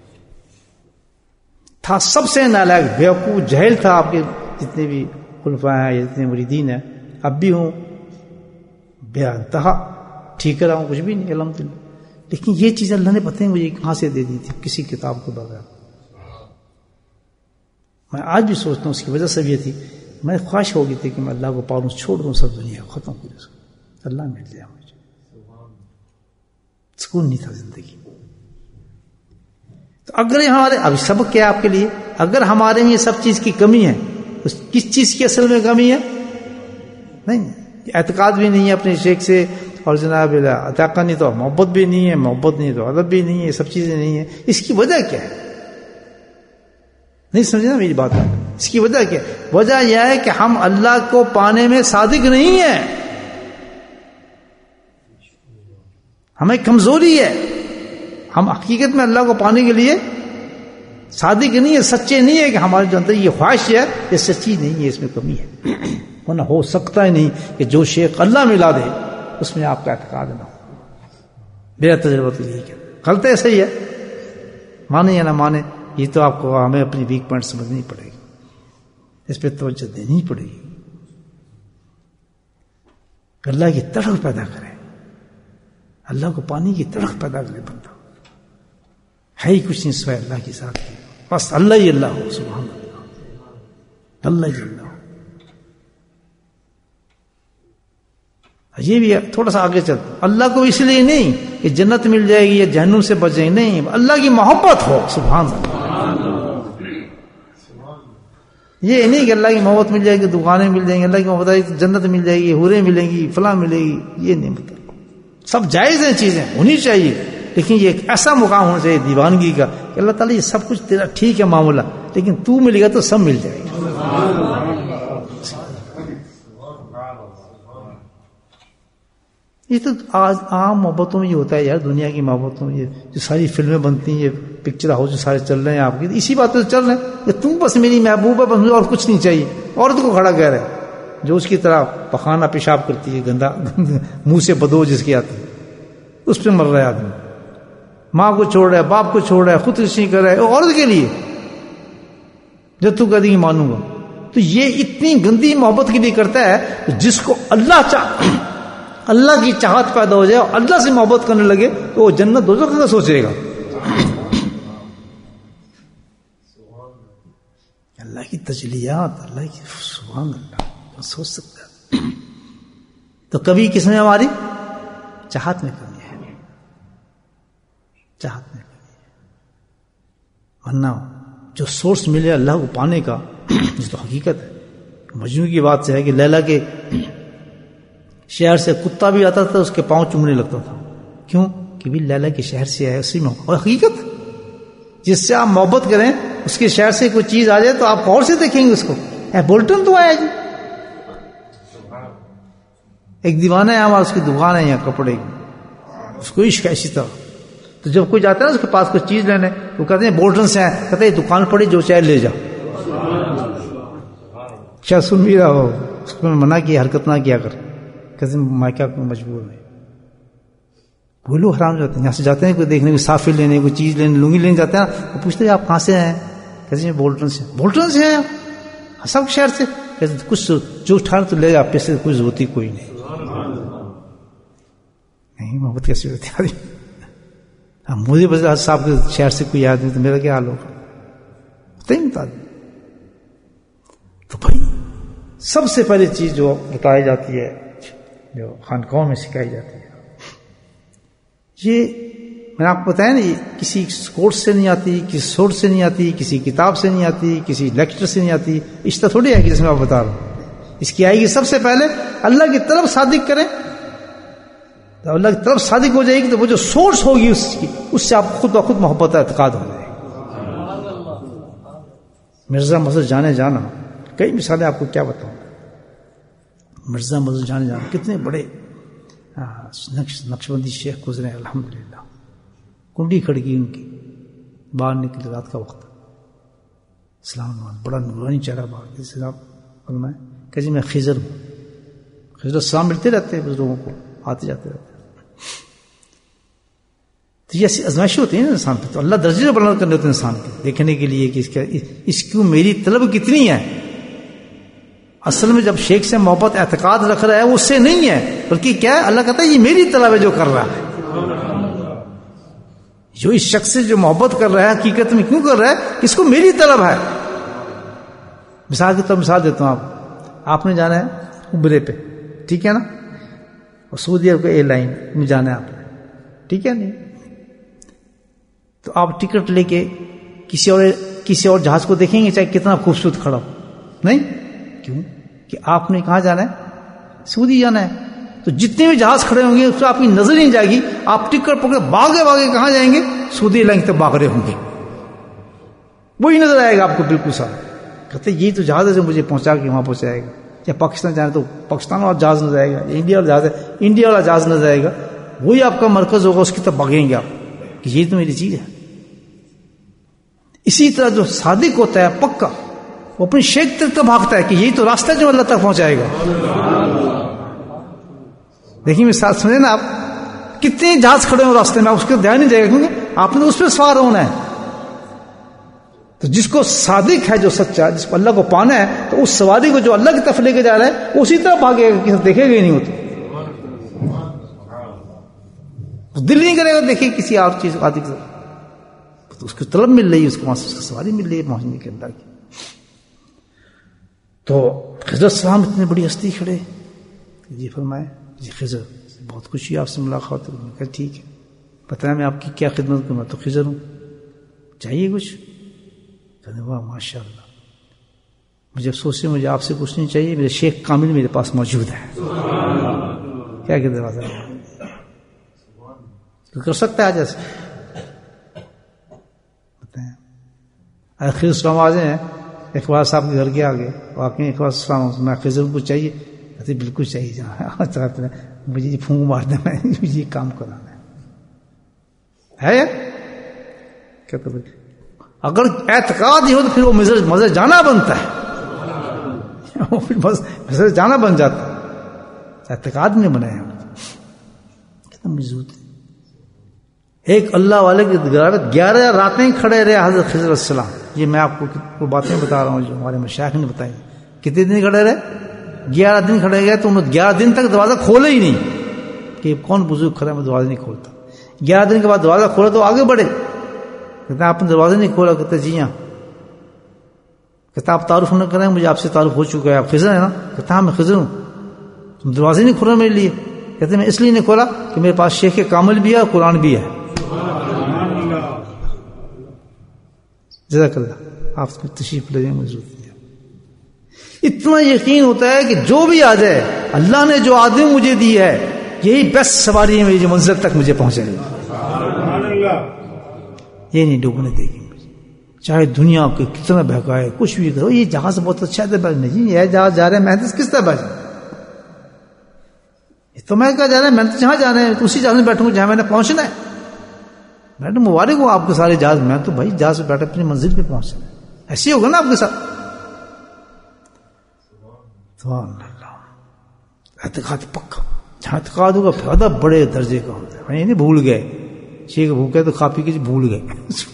S1: تھا. سب سے نالائق بیوقوف جاہل تھا، آپ کے جتنے بھی خلفاء ہیں یا جتنے مریدین ہیں، اب بھی ہوں بے انتہا ٹھیک رہا ہوں، کچھ بھی نہیں الحمدللہ. لیکن یہ چیز اللہ نے پتہ ہے مجھے کہاں سے دے دی تھی، کسی کتاب کے بغیر. میں آج بھی سوچتا ہوں اس کی وجہ سے بھی یہ تھی، میں خواہش ہو گئی تھی کہ میں اللہ کو پاؤں، چھوڑ دوں سب دنیا ختم کر دوں، اللہ مل جائے مجھے، سکون نہیں تھا زندگی. تو اگر ہمارے اب سبق کیا آپ کے لیے، اگر ہمارے میں یہ سب چیز کی کمی ہے، تو کس چیز کی اصل میں کمی ہے؟ نہیں، اعتقاد بھی نہیں ہے اپنے شیخ سے، اور جناب عطا نہیں تو محبت بھی نہیں ہے، محبت نہیں تو ادب بھی نہیں ہے، یہ سب چیزیں نہیں ہیں. اس کی وجہ کیا ہے؟ نہیں سمجھے نا میری بات ہے. اس کی وجہ کیا ہے؟ وجہ یہ ہے کہ ہم اللہ کو پانے میں صادق نہیں ہیں، ہمیں کمزوری ہے، ہم حقیقت میں اللہ کو پانے کے لیے صادق نہیں ہے، سچے نہیں ہے، کہ ہمارے جو اندر یہ خواہش ہے یہ سچی نہیں ہے، اس میں کمی ہے. ورنہ ہو سکتا ہی نہیں کہ جو شیخ اللہ ملا دے اس میں آپ کا اعتقاد نہ ہو. میرا تجربہ تو یہی ہے، غلط ایسا ہی ہے، مانے یا نہ مانے، یہ تو آپ کو ہمیں اپنی ویک پوائنٹ سمجھنی پڑے گی، اس پہ توجہ دینی پڑے گی. اللہ کی تڑپ پیدا کرے، اللہ کو پانی کی تڑپ پیدا کرے. بندہ ہے ہی کچھ نہیں سوائے اللہ کی ذات کی، بس اللہ ہی اللہ ہو، سبحان اللہ، اللہ ہی اللہ ہو. یہ بھی تھوڑا سا آگے چل، اللہ کو اس لیے نہیں کہ جنت مل جائے گی یا جہنم سے بچ جائیں، نہیں، اللہ کی محبت ہو، سبحان اللہ. یہ نہیں کہ اللہ کی محبت مل جائے گی دکانیں مل جائیں گی، اللہ کی محبت آئے گی جنت مل جائے گی، حوریں ملیں گی، فلاں ملے گی، یہ نہیں مطلب. سب جائز ہیں، چیزیں ہونی چاہیے، لیکن یہ ایک ایسا مقام ہونا چاہیے دیوانگی کا کہ اللہ تعالیٰ یہ سب کچھ تیرا ٹھیک ہے معاملہ، لیکن تو ملے گا تو سب مل جائے گا. یہ تو آج عام محبتوں میں یہ ہوتا ہے یار، دنیا کی محبتوں میں یہ جو ساری فلمیں بنتی ہیں، یہ پکچر ہاؤس جو سارے چل رہے ہیں آپ کی، اسی بات پہ چل رہے ہیں کہ تم بس میری محبوب ہے، بس مجھے اور کچھ نہیں چاہیے. عورت کو کھڑا کہہ رہے ہیں جو اس کی طرح پخانہ پیشاب کرتی ہے، گندا منہ سے بدو جس کی آتی ہے، اس پہ مر رہا ہے آدمی. ماں کو چھوڑ رہا ہے، باپ کو چھوڑ رہا ہے، خودکشی کر رہا ہے عورت کے لیے، جب تو کہہ دیں مانوں گا. تو یہ اتنی گندی محبت کے لیے کرتا ہے جس کو اللہ چاہ اللہ کی چاہت پیدا ہو جائے اور اللہ سے محبت کرنے لگے تو وہ جنت دوزخ کا سوچے گا. اللہ کی تجلیات، اللہ کی سبحان اللہ سوچ سکتا ہے. تو کبھی کس میں ہماری چاہت میں کمی ہے، چاہت میں کمی ہے. ورنہ جو سورس ملے اللہ کو پانے کا یہ تو حقیقت ہے. مجنون کی بات سے ہے کہ لیلا کے شہر سے کتا بھی آتا تھا، اس کے پاؤں چومنے لگتا تھا. کیوں؟ کہ بھی لیلا کے شہر سے آئے، اسی میں. اور حقیقت جس سے آپ محبت کریں اس کے شہر سے کوئی چیز آ جائے تو آپ اور سے دیکھیں گے اس کو. اے بولٹن تو آیا جی، ایک دیوانہ ہے ہمارا، اس کی دکان ہے یہاں کپڑے کی، اس کو عشق ہے اسی طرح. تو جب کوئی جاتا ہے نا اس کے پاس کوئی چیز لینے، وہ کہتے ہیں بولٹن سے آئے، کہتے ہیں دکان پڑی جو چاہے لے جا. کیا سن بھی رہا ہو، اس کو میں منع کیا حرکت نہ کیا کر، کہتے ہیں میں کیا مجبور ہے. وہ لوگ حرام جاتے ہیں، یہاں سے جاتے ہیں کوئی دیکھنے کو صافی لینے، کوئی چیز لینے، لنگی لینے جاتے ہیں، وہ پوچھتے ہیں آپ کہاں سے آئے ہیں، کہتے ہیں بولٹن سے. بولٹن سے آئے آپ سب شہر سے؟ کہتے ہیں کچھ جو ٹھار تو لے گا، آپ پیسے کوئی ضرورت ہی کوئی نہیں. نہیں محبت کیسی ہوتی ہے. ہاں مجھے بس صاحب کے شہر سے کوئی یاد نہیں تو میرا کیا حال ہوگا، پتہ ہی بتا دیں. تو بھائی سب سے پہلی چیز جو بتائی جاتی ہے، جو خانقاہوں میں سکھائی جاتی ہے، یہ میں نے آپ کو بتایا نا، یہ کسی کورس سے نہیں آتی، کسی سورس سے نہیں آتی، کسی کتاب سے نہیں آتی، کسی لیکچر سے نہیں آتی. اس طرح تھوڑی ہے کہ جس میں آپ بتا رہا ہوں. اس کی آئے گی سب سے پہلے اللہ کی طرف صادق کریں. تو اللہ کی طرف صادق ہو جائے گی تو وہ جو سورس ہوگی اس کی، اس سے آپ خود بخود محبت و اعتقاد ہو جائے گا. مرزا مسجد جانے جانا، کئی مثالیں آپ کو کیا بتاؤں. مرزا مسجد جانے جانا کتنے بڑے نقش بندی شیخ گزرے الحمدللہ. کنڈی کھڑ گئی ان کی، باہر نکلے رات کا وقت، السلام علیکم، بڑا نورانی چہرہ باہر سے آپ فرمائے کہ جی میں خضر ہوں. خضر السلام ملتے رہتے ہیں لوگوں کو، آتے جاتے رہتے ہیں. تو یہ ایسی ازمائشیں ہوتی ہیں نا انسان پہ، تو اللہ درجے بلند کرنے ہوتے ہیں انسان کے، دیکھنے کے لیے کہ اس کا اس کی میری طلب کتنی ہے. اصل میں جب شیخ سے محبت اعتقاد رکھ رہا ہے وہ اس سے نہیں ہے، بلکہ کیا ہے، اللہ کہتا ہے یہ میری طلب ہے جو کر رہا ہے. جو اس شخص سے جو محبت کر رہا ہے حقیقت میں کیوں کر رہا ہے، اس کو میری طلب ہے. مثال کی طرف مثال دیتا ہوں. آپ آپ نے جانا ہے عمرے پہ، ٹھیک ہے نا، اور سعودی عرب کا ایئر لائن میں جانا ہے آپ نے، ٹھیک ہے نہیں، تو آپ ٹکٹ لے کے کسی اور کسی اور جہاز کو دیکھیں گے چاہے کتنا خوبصورت کھڑا ہو؟ نہیں. کیوں کہ آپ نے کہاں جانا ہے؟ سعودی جانا ہے. تو جتنے بھی جہاز کھڑے ہوں گے اس پہ آپ کی نظر نہیں جائے گی، آپ ٹکٹ پکڑے باغے باغے کہاں جائیں گے؟ سعودی لائن تک باغ رہے ہوں گے، وہی نظر آئے گا آپ کو بالکل صاف. کہتے یہی تو جہاز ہے جو مجھے پہنچا کے وہاں پہنچائے گا. یا پاکستان جانا تو پاکستان والا جہاز نظر آئے گا، یا انڈیا والا جہاز ہے انڈیا والا جہاز نظر آئے گا، وہی آپ کا مرکز ہوگا، اس کی طرف بھاگیں گے آپ کہ یہی تو میری چیز ہے. اسی طرح جو صادق ہوتا ہے پکا، وہ اپنی شیخ تک تو بھاگتا ہے کہ یہی تو راستہ ہے جو اللہ تک پہنچائے گا. دیکھیے مثال سمجھے نا آپ، کتنے جہاز کھڑے ہوں راستے میں، آپ اس کے دھیان نہیں جائے گا کیونکہ آپ نے تو اس پہ سوار ہونا ہے. تو جس کو صادق ہے، جو سچا، جس کو اللہ کو پانا ہے، تو اس سواری کو جو اللہ کی طرف لے کے جا رہا ہے وہ اسی طرح بھاگے گا، کسی دیکھے گا ہی نہیں ہوتا. دل نہیں کرے گا دیکھے کسی اور چیز آدھی کی طرف، تو اس کی طلب مل رہی ہے، اس کو وہاں سے اس کی سواری مل رہی ہے پہنچنے کے اندر کی. تو خضر السلام اتنی بڑی ہستی کھڑے، جی فرمائے جی خضر بہت خوشی آپ سے ملاقات ہوئی. کہا ٹھیک ہے، بتایا میں آپ کی کیا خدمت کروں. تو خضر ہوں، چاہیے کچھ؟ کہتے واہ ماشاء اللہ، مجھے افسوس ہے مجھے آپ سے کچھ نہیں چاہیے، میرے شیخ کامل میرے پاس موجود ہے. کیا کہتے ہیں کر سکتا ہے آج ایسے بتائیں. خضر السلام آ جائیں اقبال صاحب کے گھر کے آگے، واقعی اقبال السلام میں خضر کو چاہیے، کہتے بالکل چاہیے جہاں مجھے یہ پھونک مار دیں، میں مجھے یہ کام کرانا ہے. کہتے اگر اعتقاد ہی ہو تو پھر وہ مزے جانا بنتا ہے، وہ پھر مزے جانا بن جاتا ہے. اعتقاد میں بنایا کتنا مضبوط ہے. ایک اللہ والے کے گیارہ راتیں کھڑے رہے حضرت خضر السلام. یہ میں آپ کو باتیں بتا رہا ہوں جو ہمارے مشائخ نے بتائی. کتنے دن کھڑے رہے؟ گیارہ دن کھڑے گئے. تو انہوں نے گیارہ دن تک دروازہ کھولے ہی نہیں کہ کون بزرگ کھڑا ہے میں دروازہ نہیں کھولتا. گیارہ دن کے بعد دروازہ کھولا تو آگے بڑھے. کہتے آپ نے دروازہ نہیں کھولا؟ کہتے جی ہاں. کہتا آپ تعارف نہ کریں، مجھے آپ سے تعارف ہو چکا ہے، آپ خضر ہیں نا؟ کہتا ہاں میں خضر ہوں. تم دروازے نہیں کھولا میرے لیے؟ کہتے میں اس لیے نہیں کھولا کہ میرے پاس شیخ کامل بھی ہے اور قرآن بھی ہے. جزاک اللہ، آپ کو تشریف لے جائیں موجود. اتنا یقین ہوتا ہے کہ جو بھی آ جائے اللہ نے جو آدمی مجھے دی ہے یہی بیسٹ سواری ہے میری جو منزل تک مجھے پہنچے گی. یہ نہیں ڈوبنے دے گی مجھے، چاہے دنیا کے کتنا بہکائے کچھ بھی کرو. یہ جہاز بہت اچھا ہے نہیں، یہ جہاز جا رہے ہیں میں کس طرح بچ تو میں کہا جا رہا ہے میں تو جہاں جانا ہے اسی جہاز میں بیٹھوں جہاں میں نے پہنچنا ہے. میں تو مبارک ہوں آپ کے سارے جہاز، میں تو بھائی جہاز پہ بیٹھے اپنی منزل پہ پہنچنا ہے. ایسے ہوگا نا آپ کے ساتھ. اعتقاد پکا، جہاں اعتقاد ہوگا زیادہ بڑے درجے کا ہوتا ہے. نہیں بھول گئے شیخ بھوکے تو کھا پی کے بھول گئے.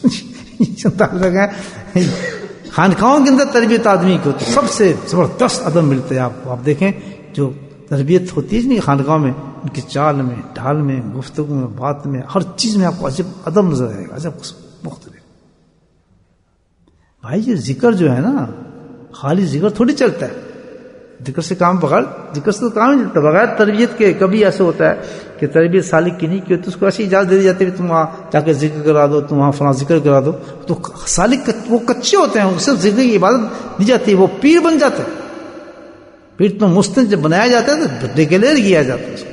S1: خانقاہوں کے اندر تربیت آدمی کی ہوتی ہے، سب سے زبردست ادب ملتے ہیں آپ کو. آپ دیکھیں جو تربیت ہوتی ہے نہیں خانقاہوں میں، ان کی چال میں، ڈھال میں، گفتگو میں، بات میں، ہر چیز میں آپ کو عجب ادب نظر آئے گا، عجب مختلف. بھائی یہ ذکر جو ہے نا خالی ذکر تھوڑی چلتا ہے. ذکر سے کام بغیر ذکر سے تو کام نہیں چلتا. بغیر تربیت کے کبھی ایسا ہوتا ہے کہ تربیت سالک کی نہیں کی ہوتی، اس کو ایسی اجازت دے دی جاتی ہے تم وہاں جا کے ذکر کرا دو، تم وہاں فلاں ذکر کرا دو. تو سالک وہ کچے ہوتے ہیں، صرف ذکر کی عبادت دی جاتی ہے، وہ پیر بن جاتا ہے. پیر تو مستند جب بنایا جاتا ہے تو ڈکلیئر کیا جاتا ہے اس کو.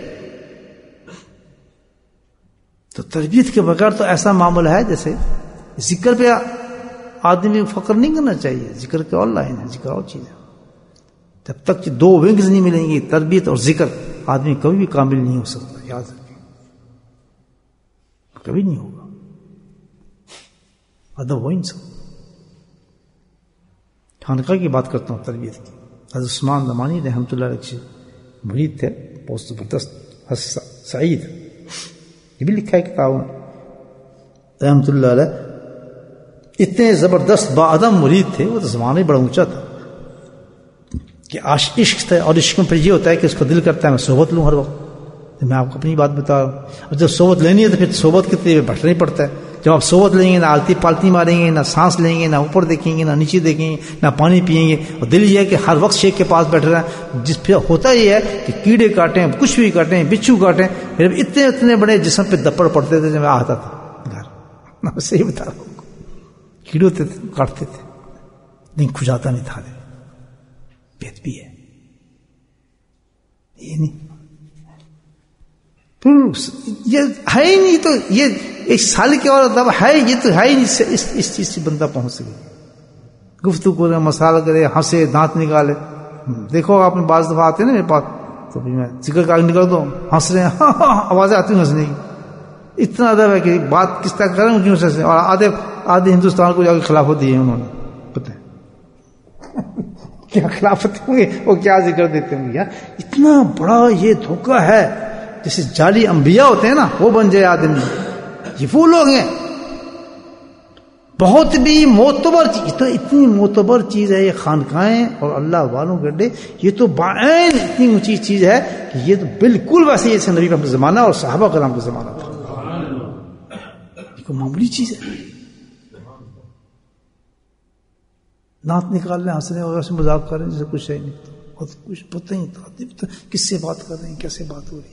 S1: تو تربیت کے بغیر تو ایسا معاملہ ہے جیسے ذکر پہ آدمی فخر نہیں کرنا چاہیے. ذکر کے اور لائن ہے، ذکر اور چیز ہے. جب تک کہ دو ونگز نہیں ملیں گی، تربیت اور ذکر، آدمی کبھی بھی کامل نہیں ہو سکتا. یاد رکھیں، کبھی نہیں ہوگا. ادب ہو انسان. خانقاہ کی بات کرتا ہوں تربیت کی. حضرت عثمان نعمانی رحمۃ اللہ علیہ مرید تھے بہت زبردست، سعید، یہ بھی لکھا ہے کتاب میں رحمۃ اللہ علیہ. اتنے زبردست با ادب مرید تھے، وہ تو زمانہ بڑا اونچا تھا کہ عشق تھا. اور عشق میں پھر یہ ہوتا ہے کہ اس کو دل کرتا ہے میں صحبت لوں ہر وقت. میں آپ کو اپنی بات بتا رہا ہوں. اور جب صحبت لینی ہے تو پھر صحبت کے لیے بیٹھنا ہی پڑتا ہے. جب آپ صحبت لیں گے نہ آلتی پالتی ماریں گے، نہ سانس لیں گے، نہ اوپر دیکھیں گے، نہ نیچے دیکھیں گے، نہ پانی پیئیں گے. اور دل یہ ہے کہ ہر وقت شیخ کے پاس بیٹھ رہا ہے. جس پھر ہوتا یہ ہے کہ کیڑے کاٹیں، کچھ بھی کاٹیں، بچھو کاٹیں. پھر اتنے اتنے بڑے جسم پہ دپڑ پڑتے تھے جب میں آتا تھا گھر. میں صحیح بتا رہا ہوں، کیڑے ہوتے تھے کاٹتے تھے، نہیں کھجاتا نہیں تھا. بیت بھی ہے یہ نہیں، یہ ہے ہی نہیں. تو یہ ایک سال کے اور ادب ہے، یہ تو ہے ہی نہیں. اس اس چیز سے بندہ پہنچ سکے. گفتگو کرے، مسالہ کرے، ہنسے، دانت نکالے. دیکھو آپ نے بعض دفعہ آتے ہیں نا میرے پاس تو بھی میں ذکر کا نکال دو، ہنس رہے ہیں، ہاں ہاں آوازیں آتی ہیں ہنسنے کی. اتنا ادب ہے کہ بات کس طرح کریں کیوں سے. اور آدھے آدھے ہندوستان کو جا کے خلافت دی ہے انہوں نے، پتہ ہے کیا خلافت ہوں گے، وہ کیا ذکر دیتے ہوں گے. یار اتنا بڑا یہ دھوکہ ہے. جیسے جعلی انبیاء ہوتے ہیں نا، وہ بن جائے آدمی. یہ وہ لوگ ہیں بہت بھی معتبر چیز. تو اتنی معتبر چیز ہے یہ خانقاہیں اور اللہ والوں کے اڈے. یہ تو بعین اتنی اونچی چیز ہے کہ یہ تو بالکل ویسے جیسے نبی کا زمانہ اور صحابہ کرام کا زمانہ تھا. یہ کوئی معمولی چیز ہے. دانت نکال رہے، ہنس رہے اور ایسے مذاق کر رہے ہیں جیسے کچھ ہے نہیں. بہت کچھ پتہ ہی تھا کس سے بات کر رہے ہیں، کیسے بات ہو رہی ہے.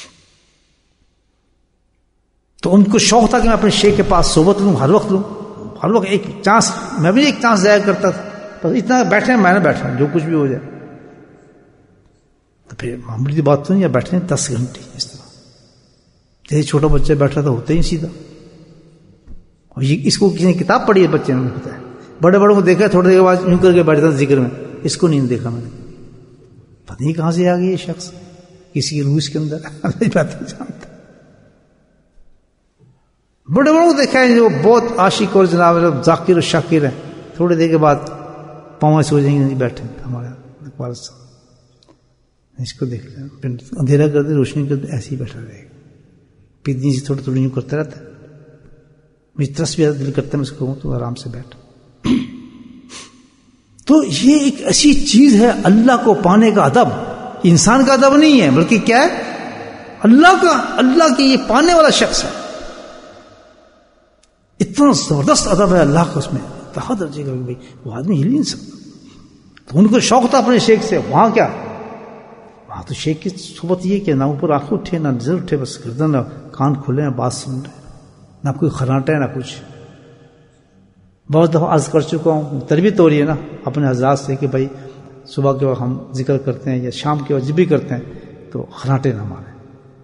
S1: تو ان کو شوق تھا کہ میں اپنے شیخ کے پاس صحبت لوں، ہر وقت لوں، ہر وقت ایک چانس. میں بھی ایک چانس ضائع کرتا تھا. بس اتنا بیٹھے میں نے بیٹھا جو کچھ بھی ہو جائے. تو پھر معمولی بات تو نہیں، یا بیٹھے دس گھنٹے اس طرح. جیسے چھوٹا بچہ بیٹھا تھا ہوتا ہی سیدھا. اور یہ اس کو کسی نے کتاب پڑھی ہے بچے نے بتایا. بڑے بڑوں کو دیکھا تھوڑی دیر کے بعد یوں کر کے بیٹھتا ذکر میں. اس کو نہیں دیکھا میں نے. پتہ نہیں کہاں سے آ گئی یہ شخص، کسی روس کے اندر جانتا. بڑے بڑوں کو دیکھا ہے جو بہت عاشق اور جناب ذاکر و شاکر ہیں، تھوڑے دیر کے بعد پاؤں سے ہو جائیں گے بیٹھے ہمارے والد صاحب. اس کو دیکھ لیں پھر اندھیرا کر دے، روشنی کر دے، ایسے ہی بیٹھا رہے گا. پیدنی سے تھوڑی تھوڑی یوں کرتا رہتا ہے. مجھے ترس بھی دل کرتا ہے میں اس کو تو آرام سے بیٹھ. تو یہ ایک ایسی چیز ہے اللہ کو پانے کا ادب. انسان کا ادب نہیں ہے بلکہ کیا ہے، اللہ کا، اللہ کی یہ پانے والا شخص ہے. اتنا زبردست ادب ہے اللہ کا اس میں، کہا درجے کا بھائی وہ آدمی ہل نہیں سکتا. تو ان کو شوق تھا اپنے شیخ سے. وہاں کیا، وہاں تو شیخ کی صحبت یہ کہ نہ اوپر آنکھ اٹھے نہ نظر اٹھے، بس گردن نہ کان کھلے ہیں، بات سن رہے، نہ کوئی خراٹا ہے نہ کچھ. بہت دفعہ عرض کر چکا ہوں، تربیت ہو رہی ہے نا اپنے حضرات سے کہ بھائی صبح کے وقت ہم ذکر کرتے ہیں یا شام کے وقت جب بھی کرتے ہیں تو خراٹے نہ ماریں.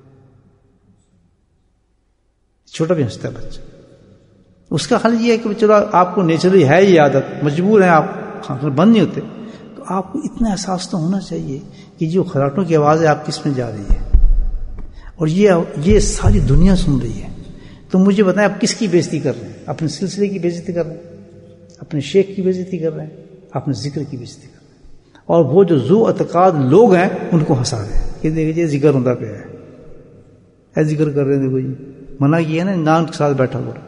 S1: چھوٹا بھی ہنستا ہے بچہ. اس کا حل یہ ہے کہ چلو آپ کو نیچرلی ہے یہ عادت، مجبور ہیں آپ، بند نہیں ہوتے. تو آپ کو اتنا احساس تو ہونا چاہیے کہ جو خراٹوں کی آواز ہے آپ کس میں جا رہی ہے، اور یہ یہ ساری دنیا سن رہی ہے. تو مجھے بتائیں آپ کس کی بےزتی کر رہے ہیں؟ اپنے سلسلے کی بےزتی کر رہے ہیں، اپنے شیخ کی بےزتی کر رہے ہیں، اپنے ذکر کی بےزتی کر رہے ہیں. اور وہ جو ذو اعتقاد لوگ ہیں ان کو ہنسا رہے ہیں کہ دیکھیے ذکر ہوتا پہ ہے، اے ذکر کر رہے ہیں. دیکھو جی منع کیا ہے نا، نان کے ساتھ بیٹھا ہوا.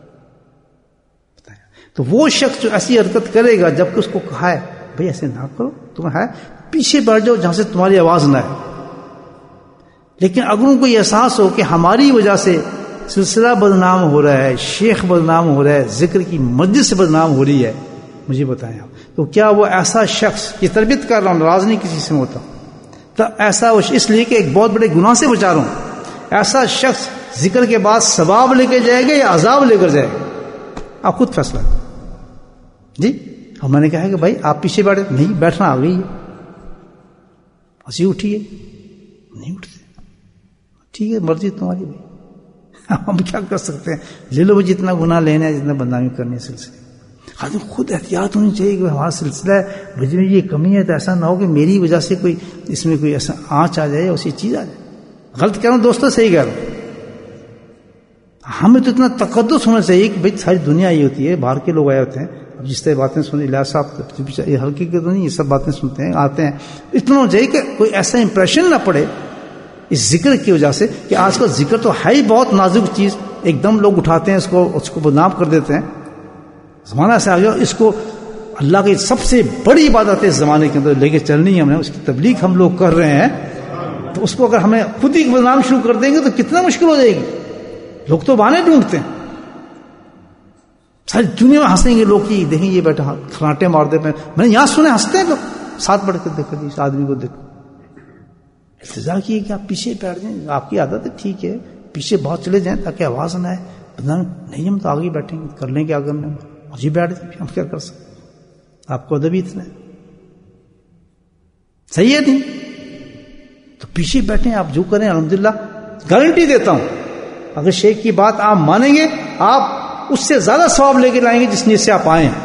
S1: تو وہ شخص جو ایسی حرکت کرے گا جبکہ اس کو کہا ہے بھائی ایسے نہ کرو، تم ہے پیچھے بیٹھ جاؤ جہاں سے تمہاری آواز نہ ہے. لیکن اگر ان کو یہ احساس ہو کہ ہماری وجہ سے سلسلہ بدنام ہو رہا ہے، شیخ بدنام ہو رہا ہے، ذکر کی مجلس سے بدنام ہو رہی ہے، مجھے بتائیں آپ. تو کیا وہ ایسا شخص، یہ تربیت کر رہا ہوں، ناراض نہیں کسی سے ہوتا، تو ایسا اس لیے کہ ایک بہت بڑے گناہ سے بچا رہا ہوں، ایسا شخص ذکر کے بعد ثواب لے کے جائے گا یا عذاب لے کر جائے گا؟ آپ خود فیصلہ کریں. جی اور میں نے کہا کہ بھائی آپ پیچھے بیٹھے، نہیں بیٹھنا آ گئی ہے، اسی اٹھیے، نہیں اٹھتے، ٹھیک ہے مرضی تمہاری بھائی، ہم کیا کر سکتے ہیں، لے لو جتنا گناہ لینا ہے، جتنا بدنامی کرنی ہے سلسلے. خاطر خود احتیاط ہونی چاہیے کہ ہمارا سلسلہ ہے، مجھ میں یہ کمی ہے تو ایسا نہ ہو کہ میری وجہ سے کوئی اس میں کوئی ایسا آنچ آ جائے یا اسی چیز آ جائے. غلط کہہ رہا ہوں دوستوں، صحیح کہہ رہا ہوں. ہمیں تو اتنا تقدس ہونا چاہیے کہ بھائی ساری دنیا یہ ہوتی ہے، باہر کے لوگ آئے ہوتے ہیں، اب جس طرح باتیں سن الیاس صاحب یہ ہلکی کے تو نہیں، یہ سب باتیں سنتے ہیں آتے ہیں، اتنا ہونا چاہیے کہ کوئی ایسا امپریشن نہ پڑے اس ذکر کی وجہ سے کہ آج کل ذکر تو ہے ہی بہت نازک چیز، ایک دم لوگ اٹھاتے ہیں اس کو، اس کو بدنام کر دیتے ہیں. زمانہ ایسا آ گیا، اس کو اللہ کی سب سے بڑی عبادت ہے اس زمانے کے اندر لے کے چلنی ہے، ہم نے اس کی تبلیغ ہم لوگ کر رہے ہیں، تو اس کو اگر ہمیں خود ہی بدنام شروع کر دیں گے تو کتنا مشکل ہو جائے گی. لوگ تو بہانے ڈھونڈتے ہیں، ساری دنیا میں ہنسیں گے لوگ کہ دیکھیں یہ بیٹھا کھراٹے مار دے. میں نے یہاں سنے ہنستے ہیں لوگ، ساتھ بڑھ کے دیکھو اس آدمی کو دیکھو. التجا کیے کہ آپ پیچھے بیٹھ جائیں، آپ کی عادت ہے ٹھیک ہے، پیچھے بہت چلے جائیں تاکہ آواز نہ آئے. نہیں ہم تو آگے بیٹھیں گے، کر لیں گے آگے میں مجھے بیٹھ جائیں، ہم کیا کر سکتے. آپ کو ادب ہی اتنا ہے، صحیح ہے نہیں تو پیچھے بیٹھیں، آپ جو کریں الحمدللہ. گارنٹی دیتا ہوں اگر شیخ کی بات آپ مانیں گے، آپ اس سے زیادہ ثواب لے کے لائیں گے جس نیت سے آپ آئے ہیں.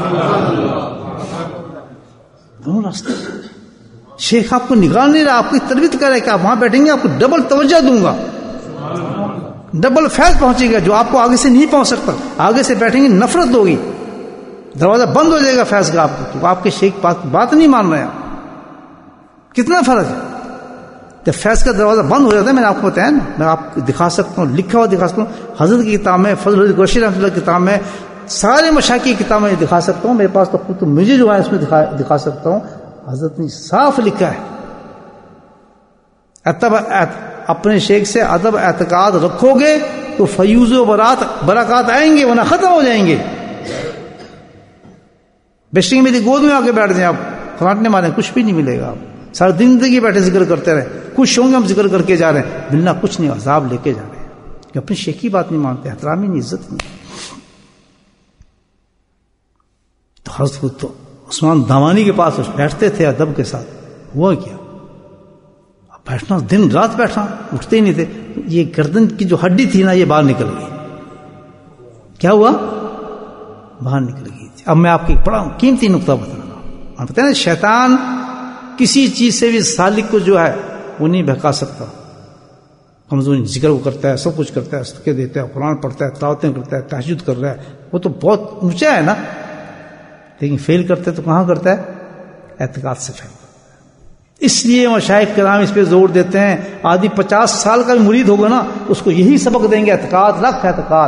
S1: دونوں راستے. شیخ آپ کو نگران نہیں رہا، آپ کی تربیت کر رہا ہے کہ آپ وہاں بیٹھیں گے، آپ کو ڈبل توجہ دوں گا، ڈبل فیض پہنچے گا جو آپ کو آگے سے نہیں پہنچ سکتا. آگے سے بیٹھیں گے نفرت ہوگی، دروازہ بند ہو جائے گا فیض کا آپ کو، تو آپ کے شیخ بات بات نہیں مان رہے ہیں. کتنا فرق ہے جب فیض کا دروازہ بند ہو جاتا ہے. میں نے آپ کو بتایا نا، میں آپ کو دکھا سکتا ہوں، لکھا ہوا دکھا سکتا ہوں، حضرت کی کتاب میں، فضل قریشی رحمۃ اللہ کی کتاب میں، سارے مشائخ کی کتاب میں دکھا سکتا ہوں. میرے پاس تو خود مجھے جو ہے اس میں دکھا دکھا سکتا ہوں. حضرت نے صاف لکھا ہے، اتب اپنے شیخ سے ادب اعتقاد رکھو گے تو فیوز و برات برکات آئیں گے، ورنہ ختم ہو جائیں گے. بیشتر میری گود میں آ کے بیٹھ جائیں آپ، کھراٹنے مارے کچھ بھی نہیں ملے گا. آپ ساری زندگی بیٹھے ذکر کرتے رہے، خوش ہوں گے ہم ذکر کر کے جا رہے ہیں، ملنا کچھ نہیں، عذاب لے کے جا رہے ہیں کہ اپنی شیخ کی بات نہیں مانتے، احترامی نہیں، عزت نہیں. تو حضرت تو عثمان دامانی کے پاس بیٹھتے تھے ادب کے ساتھ. ہوا کیا؟ اب بیٹھنا دن رات بیٹھنا، اٹھتے ہی نہیں تھے. یہ گردن کی جو ہڈی تھی نا یہ باہر نکل گئی. کیا ہوا؟ باہر نکل گئی تھی. اب میں آپ کو ایک بڑا قیمتی نقطہ بتا رہا ہوں. آپ بتائیں نا شیطان کسی چیز سے بھی سالک کو جو ہے وہ نہیں بہکا سکتا. کمزوری ذکر وہ کرتا ہے، سب کچھ کرتا ہے، صدقے دیتا ہے، قرآن پڑھتا ہے، تلاوتیں کرتا ہے، تہجد کر رہا ہے، وہ تو بہت اونچا ہے نا. لیکن فیل کرتے تو کہاں کرتا ہے؟ اعتقاد سے فیل کرتا ہے. اس لیے مشائخ کرام اس پہ زور دیتے ہیں. آدھی پچاس سال کا بھی مرید ہوگا نا اس کو یہی سبق دیں گے، اعتقاد رکھ، اعتقاد.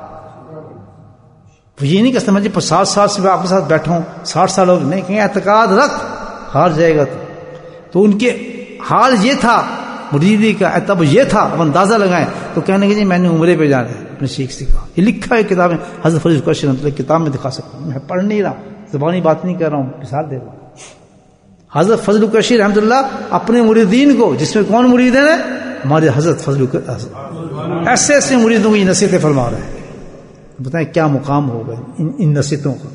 S1: وہ یہ نہیں کہ سمجھے پچاس سال سے میں آپ کے ساتھ بیٹھا ہوں، ساٹھ سال ہو گئے، نہیں کہیں اعتقاد رکھ، ہار جائے گا. تو تو ان کے حال یہ تھا مریدی کا، تب یہ تھا. اب اندازہ لگائیں تو کہنے کہ جی میں نے عمرے پہ جانا ہے، اپنے شیخ سے کہا. یہ لکھا ہے کتاب میں، حضرت فضل قریشی رحمۃ اللہ کتاب میں دکھا سکتا ہوں. میں پڑھ نہیں رہا ہوں، زبانی بات نہیں کر رہا ہوں، مثال دے رہا ہوں. حضرت فضل قریشی رحمۃ اللہ اپنے مریدین کو، جس میں کون مرید ہیں؟ ہمارے حضرت فضل، ایسے ایسے مریدوں کو یہ نصیحتیں فرما رہے ہیں. بتائیں کیا مقام ہوگا ان ان نصیحتوں کا.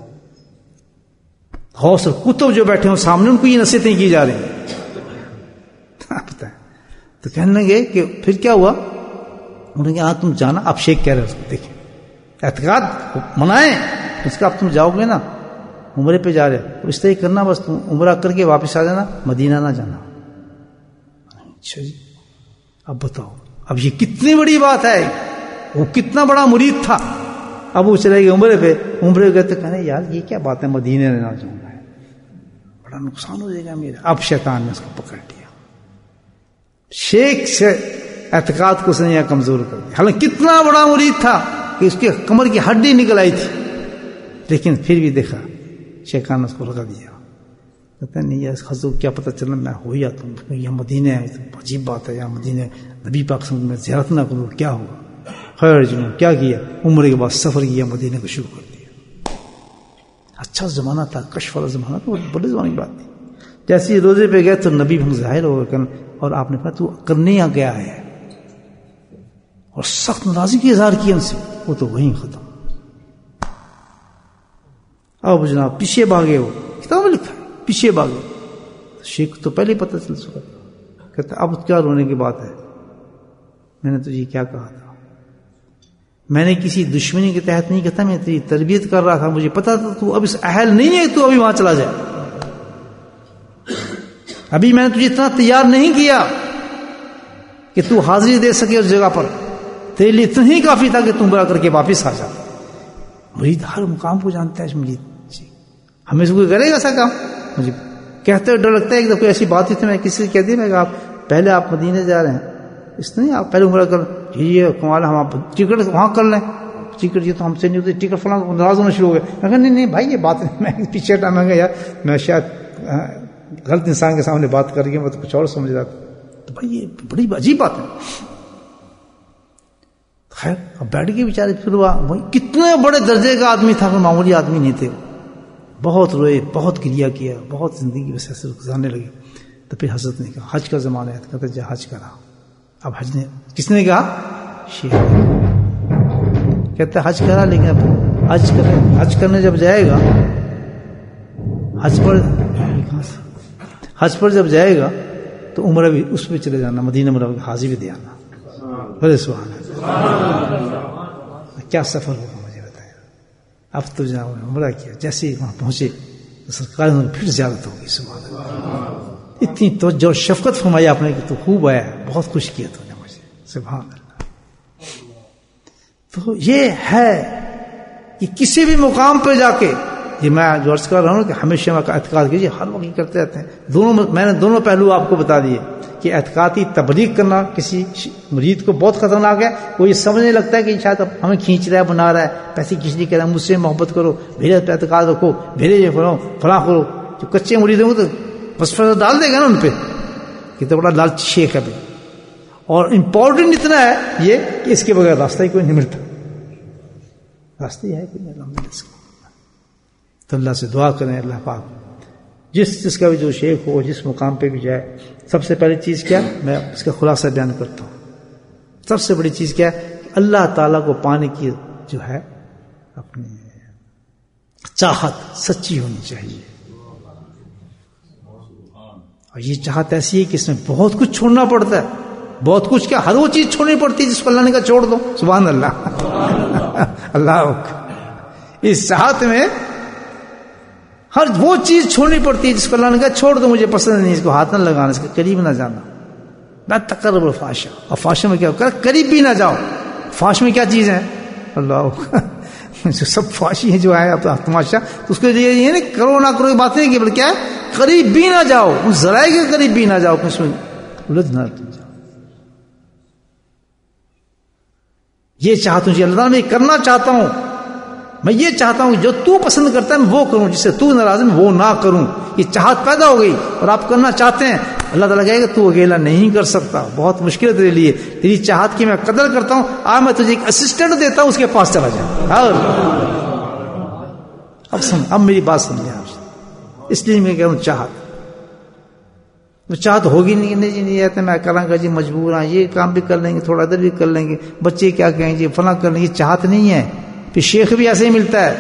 S1: غوث اور کتب جو بیٹھے ہوں سامنے، ان کو یہ نصیحتیں کی جا رہی ہیں. بتائیں تو کہنے لگے کہ پھر کیا ہوا؟ انہوں نے کہا تم جانا. آپ شیخ کہہ رہے ہیں اس کو، دیکھیں اعتقاد منائیں اس کا. اب تم جاؤ گے نا عمرے پہ جا رہے تو اس طرح کرنا، بس تم عمرہ کر کے واپس آ جانا، مدینہ نہ جانا. اچھا جی اب بتاؤ، اب یہ کتنی بڑی بات ہے. وہ کتنا بڑا مرید تھا. اب وہ چلے گئے عمرے پہ، عمرے گئے تو کہنے یار یہ کیا بات ہے، مدینے نہ جاؤں گا، بڑا نقصان ہو جائے گا میرا. اب شیطان نے اس کو پکڑ لیا. شیخ سے اعتقاد کو اس نے کمزور کر دیا. حالانکہ کتنا بڑا مرید تھا کہ اس کے کمر کی ہڈی نکل آئی تھی، لیکن پھر بھی دیکھا شیطان نے اس کو لگا دیا. کہتا نہیں یار حضور کیا پتہ چلا میں ہو یا تم یہ مدینے ہے، عجیب بات ہے یہاں مدینے، نبی پاک صلی اللہ علیہ وسلم میں زیارت نہ کروں کیا ہوگا. خیر جنہوں کیا کیا، عمرے کے بعد سفر کیا، مدینے کو شروع کر دیا. اچھا اچھا زمانہ تھا، کشف والا زمانہ تھا، بڑے زمانے کی بات تھی. جیسے ہی روزے پہ گئے تو نبی ہم ظاہر ہو گئے اور آپ نے کہا تو کرنے یہاں گیا ہے، اور سخت ناراضگی کی اظہار کی ان سے. وہ تو وہیں ختم. اب جناب پیچھے بھاگے، وہ کتاب میں لکھا ہے پیچھے بھاگے. شیخ تو پہلے پتہ چل چکا. کہتا اب کیا رونے کی بات ہے، میں نے تجھے کیا کہا تھا، میں نے کسی دشمنی کے تحت نہیں کہتا، میں تیری تربیت کر رہا تھا، مجھے پتا تھا تو اب اس اہل نہیں ہے تو ابھی وہاں چلا جائے. ابھی میں نے تجھے اتنا تیار نہیں کیا کہ تو حاضری دے سکے اس جگہ پر، تیرے لیے اتنا ہی کافی تھا کہ تم برا کر کے واپس آ جا. مرید ہر مقام کو جانتا ہے. مرید جی ہمیں سے کوئی کرے گا ایسا کام؟ مجھے کہتے ہوئے ڈر لگتا ہے کہ کوئی ایسی بات ہوئی تو میں کسی سے کہہ دیا میں کہ آپ پہلے آپ مدینے جا رہے ہیں، اس نہیں آپ پہلے عمرہ کر جی یہ کمال ہم آپ ٹکٹ وہاں کر لیں. ٹکٹ یہ تو ہم سے نہیں ہوتی، ٹکٹ فلاں ناراض ہونا شروع ہو گئے. میں کہا نہیں نہیں بھائی یہ بات نہیں. میں پیچھے ہٹا، میں کہا یار میں شاید غلط انسان کے سامنے بات کر رہی ہوں، میں تو کچھ اور سمجھ رہا تھا. تو بھائی یہ بڑی عجیب بات ہے. خیر اب بیٹھ کے بیچارے پھر ہوا وہی. کتنے بڑے درجے کا آدمی تھا، کوئی معمولی آدمی نہیں تھے. بہت روئے، بہت گریہ کیا، بہت زندگی بس ایسے گزارنے لگے. تو پھر حضرت نے کہا حج کا زمانہ ہے، کہتے جا حج کرا. اب حج نے کس نے کہا؟ شیخ. کہتے حج کرا، لیکن اب حج کرنے حج کرنے جب جائے گا، حج پر حج پر جب جائے گا تو عمرہ بھی اس پہ چلے جانا، مدینہ منورہ حاضری بھی دے آنا. بڑے سبحان اللہ، کیا سفر ہوگا مجھے بتایا. اب تو جناب عمرہ کیا، جیسے ہی وہاں پہنچے تو سرکار نے پھر زیارت ہوگی. سبحان اللہ، اتنی توجہ اور شفقت فرمائی آپ نے کہ تو خوب آیا، بہت خوش کیا تو نے مجھے. سبحان اللہ. تو یہ ہے کہ کسی بھی مقام پہ جا کے، یہ میں جو عرض کر رہا ہوں کہ ہمیشہ کا اعتقاد کیجیے، ہر وقت کرتے رہتے ہیں. دونوں میں نے دونوں پہلو آپ کو بتا دیے کہ اعتقادی تبلیغ کرنا کسی مرید کو بہت خطرناک ہے. وہ یہ سمجھنے لگتا ہے کہ شاید اب ہمیں کھینچ رہا ہے، بنا رہا ہے، پیسے کھینچ نہیں کر رہا ہے، مجھ سے محبت کرو، میرے پہ اعتقاد رکھو، میرے یہ فلاں فلاں کرو. جو کچے مرید ہوں تو بس فضل ڈال دے گا نا ان پہ کہ تو بڑا لالچ شیخ ہے. اور امپورٹنٹ اتنا ہے یہ کہ اس کے بغیر راستہ ہی کوئی نہیں ملتا. راستہ ہی ہے کوئی نہیں. تو اللہ سے دعا کریں، اللہ پاک جس جس کا بھی جو شیخ ہو، جس مقام پہ بھی جائے، سب سے پہلی چیز کیا، میں اس کا خلاصہ بیان کرتا ہوں. سب سے بڑی چیز کیا ہے کہ اللہ تعالیٰ کو پانے کی جو ہے اپنی چاہت سچی ہونی چاہیے. اور یہ چاہت ایسی ہے کہ اس میں بہت کچھ چھوڑنا پڑتا ہے. بہت کچھ کیا، ہر وہ چیز چھوڑنی پڑتی ہے جس کو اللہ نے کہا چھوڑ دو. سبحان اللہ. اللہ اس چاہت میں ہر وہ چیز چھوڑنی پڑتی ہے جس کو اللہ نے کہا چھوڑ دو، مجھے پسند نہیں، اس کو ہاتھ نہ لگانا، اس کے قریب نہ جانا. میں تقرب الفاحشہ، اور فحشہ میں کیا ہوگا، قریب بھی نہ جاؤ. فحش میں کیا چیز ہے؟ اللہ جو سب فحشی ہیں جو ہے اب تماشا، تو اس کے لیے یہ نہیں کرو نہ کرو بات نہیں، کہ بلکہ کیا ہے، قریب بھی نہ جاؤ، اس ذرائع کے قریب بھی نہ جاؤ، کہ اس میں الجھ نہ جاؤ. یہ چاہتا ہوں جی اللہ تعالیٰ میں کرنا چاہتا ہوں، میں یہ چاہتا ہوں کہ جو تو پسند کرتا ہے میں وہ کروں، جس سے تو ناراض ہے میں وہ نہ کروں. یہ چاہت پیدا ہو گئی اور آپ کرنا چاہتے ہیں. اللہ تعالیٰ کہے گا تو اکیلا نہیں کر سکتا، بہت مشکل ہے تیرے لیے، تیری چاہت کی میں قدر کرتا ہوں، آ میں تجھے ایک اسسٹنٹ دیتا ہوں، اس کے پاس چلا جائے. اب سن اب میری بات سمجھیں آپ، اس لیے میں کہہ رہا ہوں چاہت وہ چاہت ہوگی نہیں. نہیں جی نہیں آتے میں کروں گا جی مجبور ہاں، یہ کام بھی کر لیں گے، تھوڑا ادھر بھی کر لیں گے، بچے کیا کہیں جی فلاں کر لیں گے. چاہت نہیں ہے. پھر شیخ بھی ایسے ہی ملتا ہے،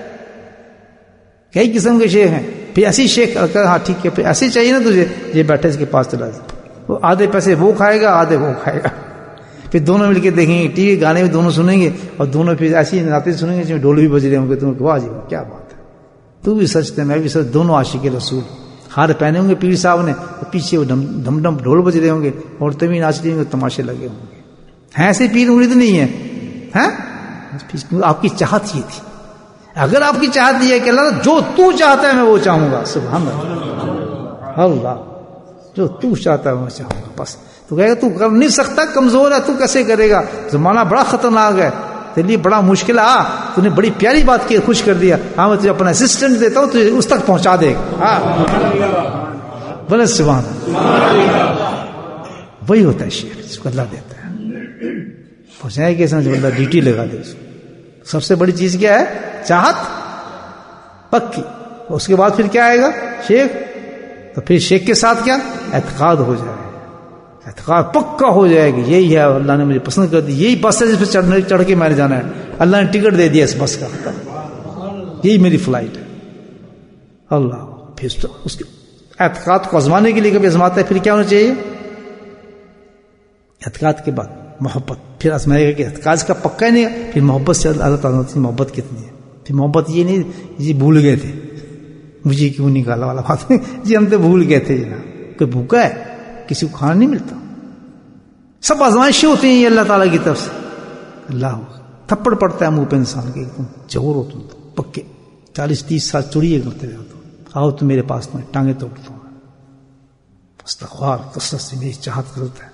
S1: کئی قسم کے شیخ ہیں. پھر ایسی شیخ ہاں ٹھیک ہے، پھر ایسے چاہیے نا تجھے، یہ بیٹھے اس کے پاس چلا جائے، وہ آدھے پیسے وہ کھائے گا آدھے وہ کھائے گا. پھر دونوں مل کے دیکھیں گے ٹی وی، گانے بھی دونوں سنیں گے، اور دونوں پھر ایسی نعتیں سنیں گے جس میں ڈھول بھی بج رہے ہوں گے. تم واہ جی کیا بات ہے، تو بھی سچ ہے میں بھی سچ. دونوں عاشق رسول، ہار پہنے ہوں گے پیر صاحب نے، پیچھے وہ ڈم ڈم ڈھول بج رہے ہوں گے، عورتیں بھی ناچ رہی ہوں گے، تماشے لگے ہوں گے. ہیں ایسے پیر مرید نہیں ہے ہیں. آپ کی چاہت یہ تھی. اگر آپ کی چاہت یہ ہے کہ اللہ جو تو چاہتا ہے میں وہ چاہوں گا، سبحان اللہ، اللہ جو تو چاہتا ہے میں چاہوں گا، بس. تو کہے گا تو کر نہیں سکتا، کمزور ہے، تو کیسے کرے گا، زمانہ بڑا خطرناک ہے، تیرے لیے بڑا مشکل ہے. آ تو نے بڑی پیاری بات کی، خوش کر دیا. ہاں میں تجھے اپنا اسسٹنٹ دیتا ہوں، تجھے اس تک پہنچا دے گا. ہاں بولے سبحان اللہ. وہی ہوتا ہے شیخ جس کو اللہ دیتا ہے، پہنچائے کہ سمجھ اللہ ڈیوٹی لگا دے اس کو. سب سے بڑی چیز کیا ہے؟ چاہت. پکی. اس کے بعد پھر کیا آئے گا؟ شیخ. تو پھر شیخ کے ساتھ کیا؟ اعتقاد ہو جائے گا، اعتقاد پکا ہو جائے گا. یہی ہے اللہ نے مجھے پسند کر دی، یہی بس ہے جس پہ چڑھنے چڑھ کے میں نے جانا ہے، اللہ نے ٹکٹ دے دیا اس بس کا، یہی میری فلائٹ ہے. اللہ پھر اس کے اعتقاد کو آزمانے کے لیے کبھی آزماتا ہے، پھر کیا ہونا چاہیے؟ اعتقاد کے بعد محبت. پھر آزمائے گا کہ اعتقاد کا پکا ہی نہیں ہے، پھر محبت سے اللہ تعالیٰ سے محبت کتنی ہے. پھر محبت یہ نہیں جی بھول گئے تھے، مجھے کیوں نکالا والا بات نہیں جی، ہم تو بھول گئے تھے جناب. کوئی بھوکا ہے؟ کسی کو کھانا نہیں ملتا. سب آزمائشیں ہوتی ہیں یہ اللہ تعالیٰ کی طرف سے. اللہ تھپڑ پڑتا ہے منہ پہ انسان کے، ایک دم چور ہو تم تو پکے، چالیس تیس سال چوریے کرتے رہے تو آؤ تو میرے پاس میں ٹانگیں توڑتا ہوں. استغفار کثرت سے میری چاہت کرتا ہے.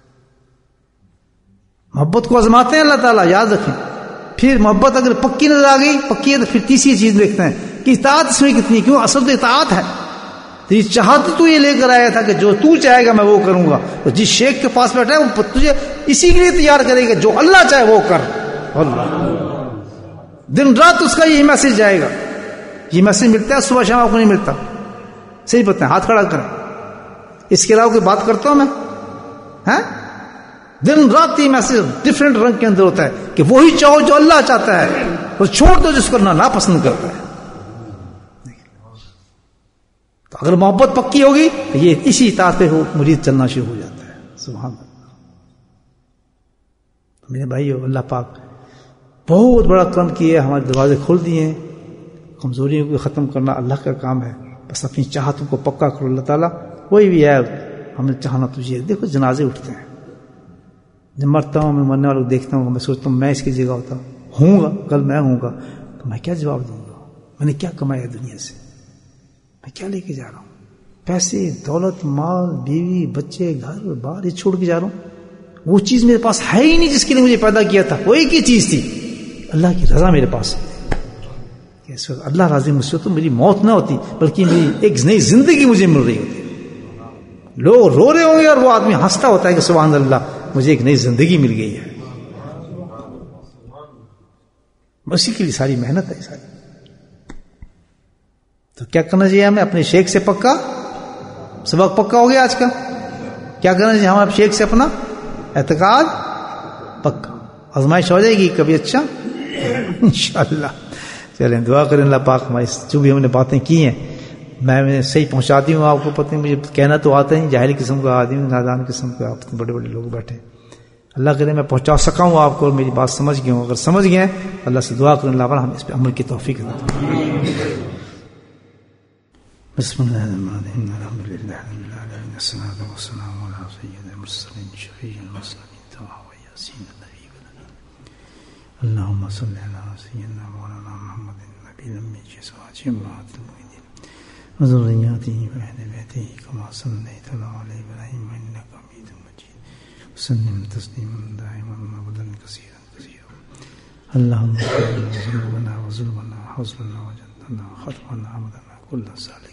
S1: محبت کو آزماتے ہیں اللہ تعالیٰ، یاد رکھیں. پھر محبت اگر پکی نظر آ گئی، پکی ہے، تو پھر تیسری چیز دیکھتے ہیں کہ اطاعت اس میں کتنی. کیوں؟ اصل تو اطاعت ہے. تو یہ چاہت تو یہ لے کر آیا تھا کہ جو تو چاہے گا میں وہ کروں گا. تو جس شیخ کے پاس بیٹھا ہے وہ تجھے اسی کے لیے تیار کرے گا، جو اللہ چاہے وہ کر. اللہ دن رات اس کا یہی میسج جائے گا. یہ میسج ملتا ہے صبح شام، آپ کو نہیں ملتا. صحیح پتہ ہے؟ ہاتھ کھڑا کریں. اس کے علاوہ کوئی بات کرتا ہوں میں؟ ہاں دن رات یہ میسج ڈفرینٹ رنگ کے اندر ہوتا ہے کہ وہی چاہو جو اللہ چاہتا ہے، اور چھوڑ دو جس کو نہ ناپسند کرتا ہے. تو اگر محبت پکی ہوگی تو یہ اسی اطاعت پہ مرید چلنا شروع ہو جاتا ہے. سبحان اللہ. میرے بھائیو، اللہ پاک بہت بڑا کرم کیا ہے، ہمارے دروازے کھول دیے ہیں. کمزوریوں کو ختم کرنا اللہ کا کام ہے. بس اپنی چاہتوں کو پکا کرو. اللہ تعالیٰ کوئی بھی ہے ہمیں چاہنا تجھے. دیکھو جنازے اٹھتے ہیں، جب مرتا ہوں میں مرنے والوں کو دیکھتا ہوں، میں سوچتا ہوں میں اس کی جگہ ہوتا ہوں گا، کل میں ہوں گا تو میں کیا جواب دوں گا؟ میں نے کیا کمایا دنیا سے؟ میں کیا لے کے جا رہا ہوں؟ پیسے، دولت، مال، بیوی، بچے، گھر بار، یہ چھوڑ کے جا رہا ہوں. وہ چیز میرے پاس ہے ہی نہیں جس کے لیے مجھے پیدا کیا تھا. وہ ایک ہی چیز تھی، اللہ کی رضا میرے پاس ہے. اس وقت اللہ راضی مجھ سے تو میری موت نہ ہوتی، بلکہ میری ایک نئی زندگی مجھے مل رہی ہوتی. لوگ رو رہے ہوں گے اور وہ آدمی ہنستا ہوتا ہے کہ سبحان اللہ مجھے ایک نئی زندگی مل گئی ہے. اسی کے لیے ساری محنت ہے ساری. تو کیا کرنا چاہیے ہمیں؟ اپنے شیخ سے پکا سبق پکا ہو گیا آج کا. کیا کرنا چاہیے ہمیں شیخ سے؟ اپنا اعتقاد پکا. آزمائش ہو جائے گی کبھی. اچھا انشاءاللہ. چلیں دعا کریں اللہ پاک ہماری جو بھی ہم نے باتیں کی ہیں میں صحیح پہنچاتی ہوں. آپ کو پتہ نہیں، مجھے کہنا تو آتا ہے، جاہل قسم کا آدمی، نادان قسم کا. آپ بڑے بڑے لوگ بیٹھے، اللہ کرے میں پہنچا سکا ہوں آپ کو اور میری بات سمجھ گئے ہوں. اگر سمجھ گئے اللہ سے دعا کریں اللہ تعالیٰ ہم اس پہ عمل کی توفیق دے. بسم اللہ الرحمن الرحیم. الحمد للہ رب العالمین، والصلاة والسلام علی سید المرسلین شفیع المسلمین طه و یاسین النبی الامین. اللهم صل علی سیدنا مولانا محمد النبی الامین وازواجہ امہات المؤمنین وذریاتہ واہل بیتہ کما صلیت علی آل ابراہیم انک حمید مجید. وسلم تسلیما دائما ابدا کثیرا کثیرا. اللهم صل علی ذنوبنا وظلمنا حزننا وجدنا خطأنا عمدنا كل ذلك.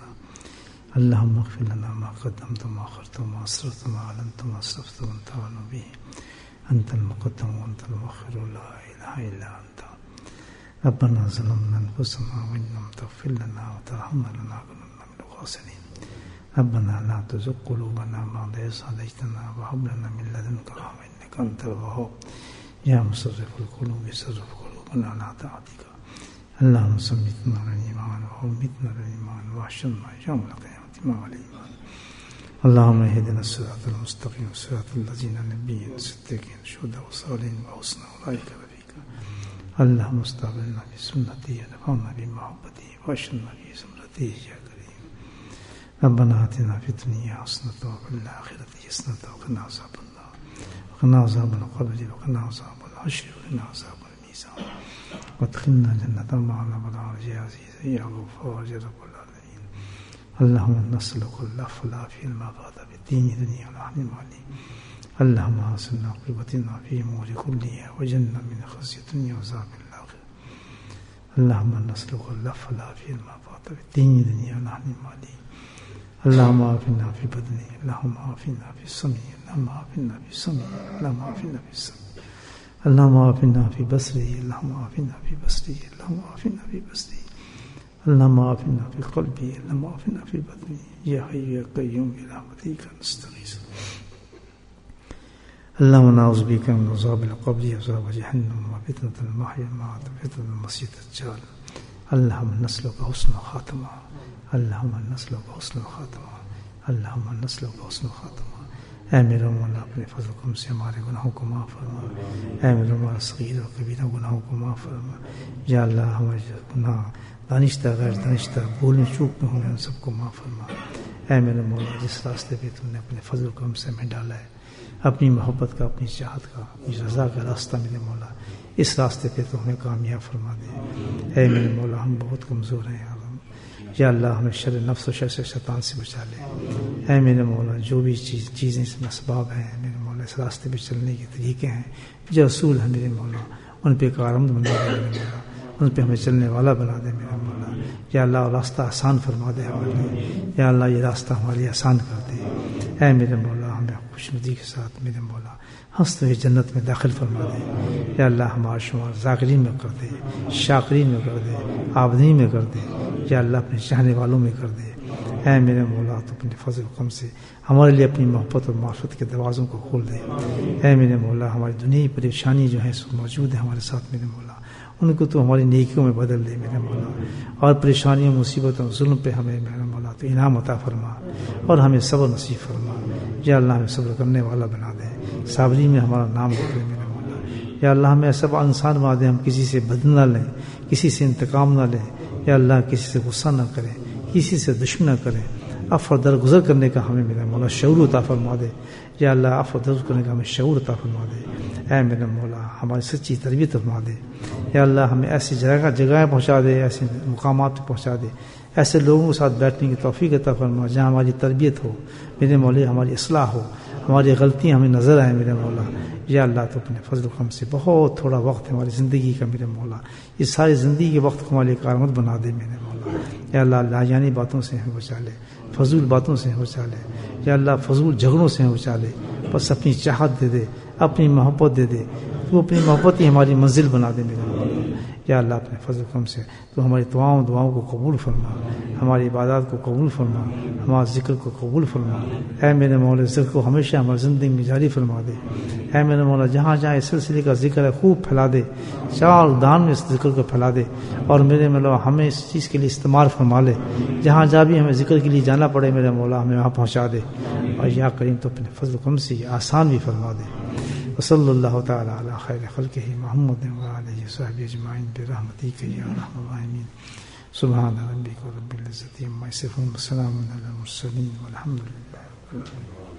S1: اللهم اغفر لنا ما قدمت وما أخرت وما أسررت وما أعلنت وما أسرفت وأنت أعلم به. أنت المقدم وأنت المؤخر، لا إله إلا أنت. ربنا ظلمنا أنفسنا وإن لم تغفر لنا وترحمنا لنكونن من الخاسرين. ربنا لا تزغ قلوبنا بعد إذ هديتنا وهب لنا من لدنك رحمة إنك أنت الوهاب. يا مصرف القلوب صرف قلوبنا على طاعتك. اللهم ثبتنا على الإيمان وثبتنا على الإيمان واحشرنا يوم القيامة مع الإيمان. اللهم اهدنا الصراط المستقيم صراط الذين نبيين صديقين شهداء وصالحين وحسن أولئك رفيقا. اللهم استقبلنا بسنته ونفعنا بمحبته واشرنا في زمرته يا كريم. ربنا آتنا في الدنيا حسنة وفي الآخرة حسنة وقنا عذاب النار وقنا عذاب القبر وقنا عذاب الحشر وقنا عذاب الميزان. وادخلنا جنة مع الأبرار يا عزيز يا غفار يا رب العالمين. اللهم نسألك العفو والعافية ما فات بالدين الدنيا والعهد المالي. اللهم حسن عاقبتنا في أمور كلها وجنة من خزي الدنيا وعذاب الآخرة. اللهم نسألك العفو والعافية ما فات بالدين الدنيا والعهد المالي. اللهم عافنا في بدني، اللهم عافنا في سمعي، اللهم عافنا في سمعي، اللهم عافنا في سمعي، اللهم عافنا في بصري، اللهم عافنا في بصري، اللهم عافنا في بصري. اللهم عافنا في قلبي، اللهم عافنا في بدني، يا حي يا قيوم برحمتك نستغيث. اللهم نعوذ بك من عذاب القبر وعذاب جهنم وفتنة المحيا والممات وفتنة المسيح الدجال. اللهم نسألك حسن الخاتمة، اللهم نسألك حسن الخاتمة، اللهم نسألك حسن الخاتمة. اے میرے مولا اپنے فضل و کرم سے ہمارے گناہوں کو معاف فرما، اے میرے مولا صغیر اور کبیرہ گناہوں کو معاف فرما. یا اللہ ہمارے گناہ دانشتہ غیر دانشتہ بھولنے چوک میں ہونے ان سب کو معاف فرما. اے میرے مولا جس راستے پہ تم نے اپنے فضل و کرم سے ہمیں ڈالا ہے، اپنی محبت کا، اپنی چاہت کا، اپنی رضا کا راستہ میرے مولا، اس راستے پہ تو ہمیں کامیاب فرما دے. اے میرے مولا ہم بہت کمزور ہیں، یا اللہ ہمیں شر نفس و شر سے شیطان سے بچا لے. اے میرے مولا جو بھی چیز چیزیں اس میں اسباب ہیں میرے مولا، اس راستے پہ چلنے کے طریقے ہیں، جو اصول ہیں میرے مولا، ان پہ کارآمد بنا دے میرے مولا، ان پہ ہمیں چلنے والا بنا دے میرے مولا. یا اللہ راستہ آسان فرما دے ہمارے لیے، یا اللہ یہ راستہ ہمارے لیے آسان کر دے. اے میرے مولا ہمیں خوشنودی کے ساتھ میرے مولا ہنستے ہوئے جنت میں داخل فرما دے. یا اللہ ہمارا شمار ذاکرین میں کر دے، شاکرین میں کر دے، عابدین میں کر دے. یا اللہ اپنے چاہنے والوں میں کر دے. اے میرے مولا تو اپنے فضل و کرم سے ہمارے لیے اپنی محبت اور معرفت کے دروازوں کو کھول دے. اے میرے مولا ہماری دنیا پریشانی جو ہے سو موجود ہے ہمارے ساتھ میرے مولا، ان کو تو ہماری نیکیوں میں بدل دے میرے مولا. اور پریشانیوں مصیبتوں ظلم پہ ہمیں میرے مولا تو انعام عطا فرما، اور ہمیں صبر نصیب فرما. یا اللہ ہمیں صبر کرنے والا بنا دے، صابرین میں ہمارا نام لکھ لے میرے مولا. یا اللہ ہمیں ایسا انسان بنا دے ہم کسی سے بدل نہ لیں، کسی سے انتقام نہ لیں. یا اللہ کسی سے غصہ نہ کریں، کسی سے دشمن نہ کریں. عفو درگزر کرنے کا ہمیں میرا مولا شعور عطا فرما دے. یا اللہ عفو درگزر کرنے کا ہمیں شعور عطا فرما دے. اے میرا مولا ہماری سچی تربیت فرما دے. یا اللہ ہمیں ایسی جگہ جگہیں پہنچا دے، ایسے مقامات پہ پہنچا دے، ایسے لوگوں کے ساتھ بیٹھنے کی توفیق عطا فرما جہاں ہماری تربیت ہو میرے مولا، ہماری اصلاح ہو، ہماری غلطیاں ہمیں نظر آئیں میرے مولا. یا اللہ تو اپنے فضل و کرم سے بہت تھوڑا وقت ہے ہماری زندگی کا میرے مولا، اس ساری زندگی کے وقت کو ہمارے لیے کارآمد بنا دے میرے مولا. یا اللہ لاجانی باتوں سے ہمیں بچا لے، فضول باتوں سے ہمیں بچا لے. یا اللہ فضول جھگڑوں سے ہمیں بچا لے، بس اپنی چاہت دے دے، اپنی محبت دے دے. تو اپنی محبت ہی ہماری منزل بنا دے میرے مولا. یا اللہ اپنے فضل و کرم سے تو ہماری دعاؤں دعاؤں کو قبول فرما، ہماری عبادات کو قبول فرما، ہمارے ذکر کو قبول فرما. اے میرے مولا ذکر کو ہمیشہ ہماری زندگی میں جاری فرما دے. اے میرے مولا جہاں جہاں اس سلسلے کا ذکر ہے خوب پھیلا دے، چار دان میں اس ذکر کو پھیلا دے. اور میرے مولا ہمیں اس چیز کے لیے استعمال فرما لے، جہاں جہاں بھی ہمیں ذکر کے لیے جانا پڑے میرے مولا ہمیں وہاں پہنچا دے. اور یا کریم تو اپنے فضل و کرم سے آسان بھی فرما دے. وصلی اللہ تعالی علی خیر خلقہ محمد وعلیہ وصحبہ اجمعین برحمتک یا ارحم الراحمین. سبحان ربک رب العزۃ عما یصفون وسلام علی المرسلین والحمد للہ رب العالمین.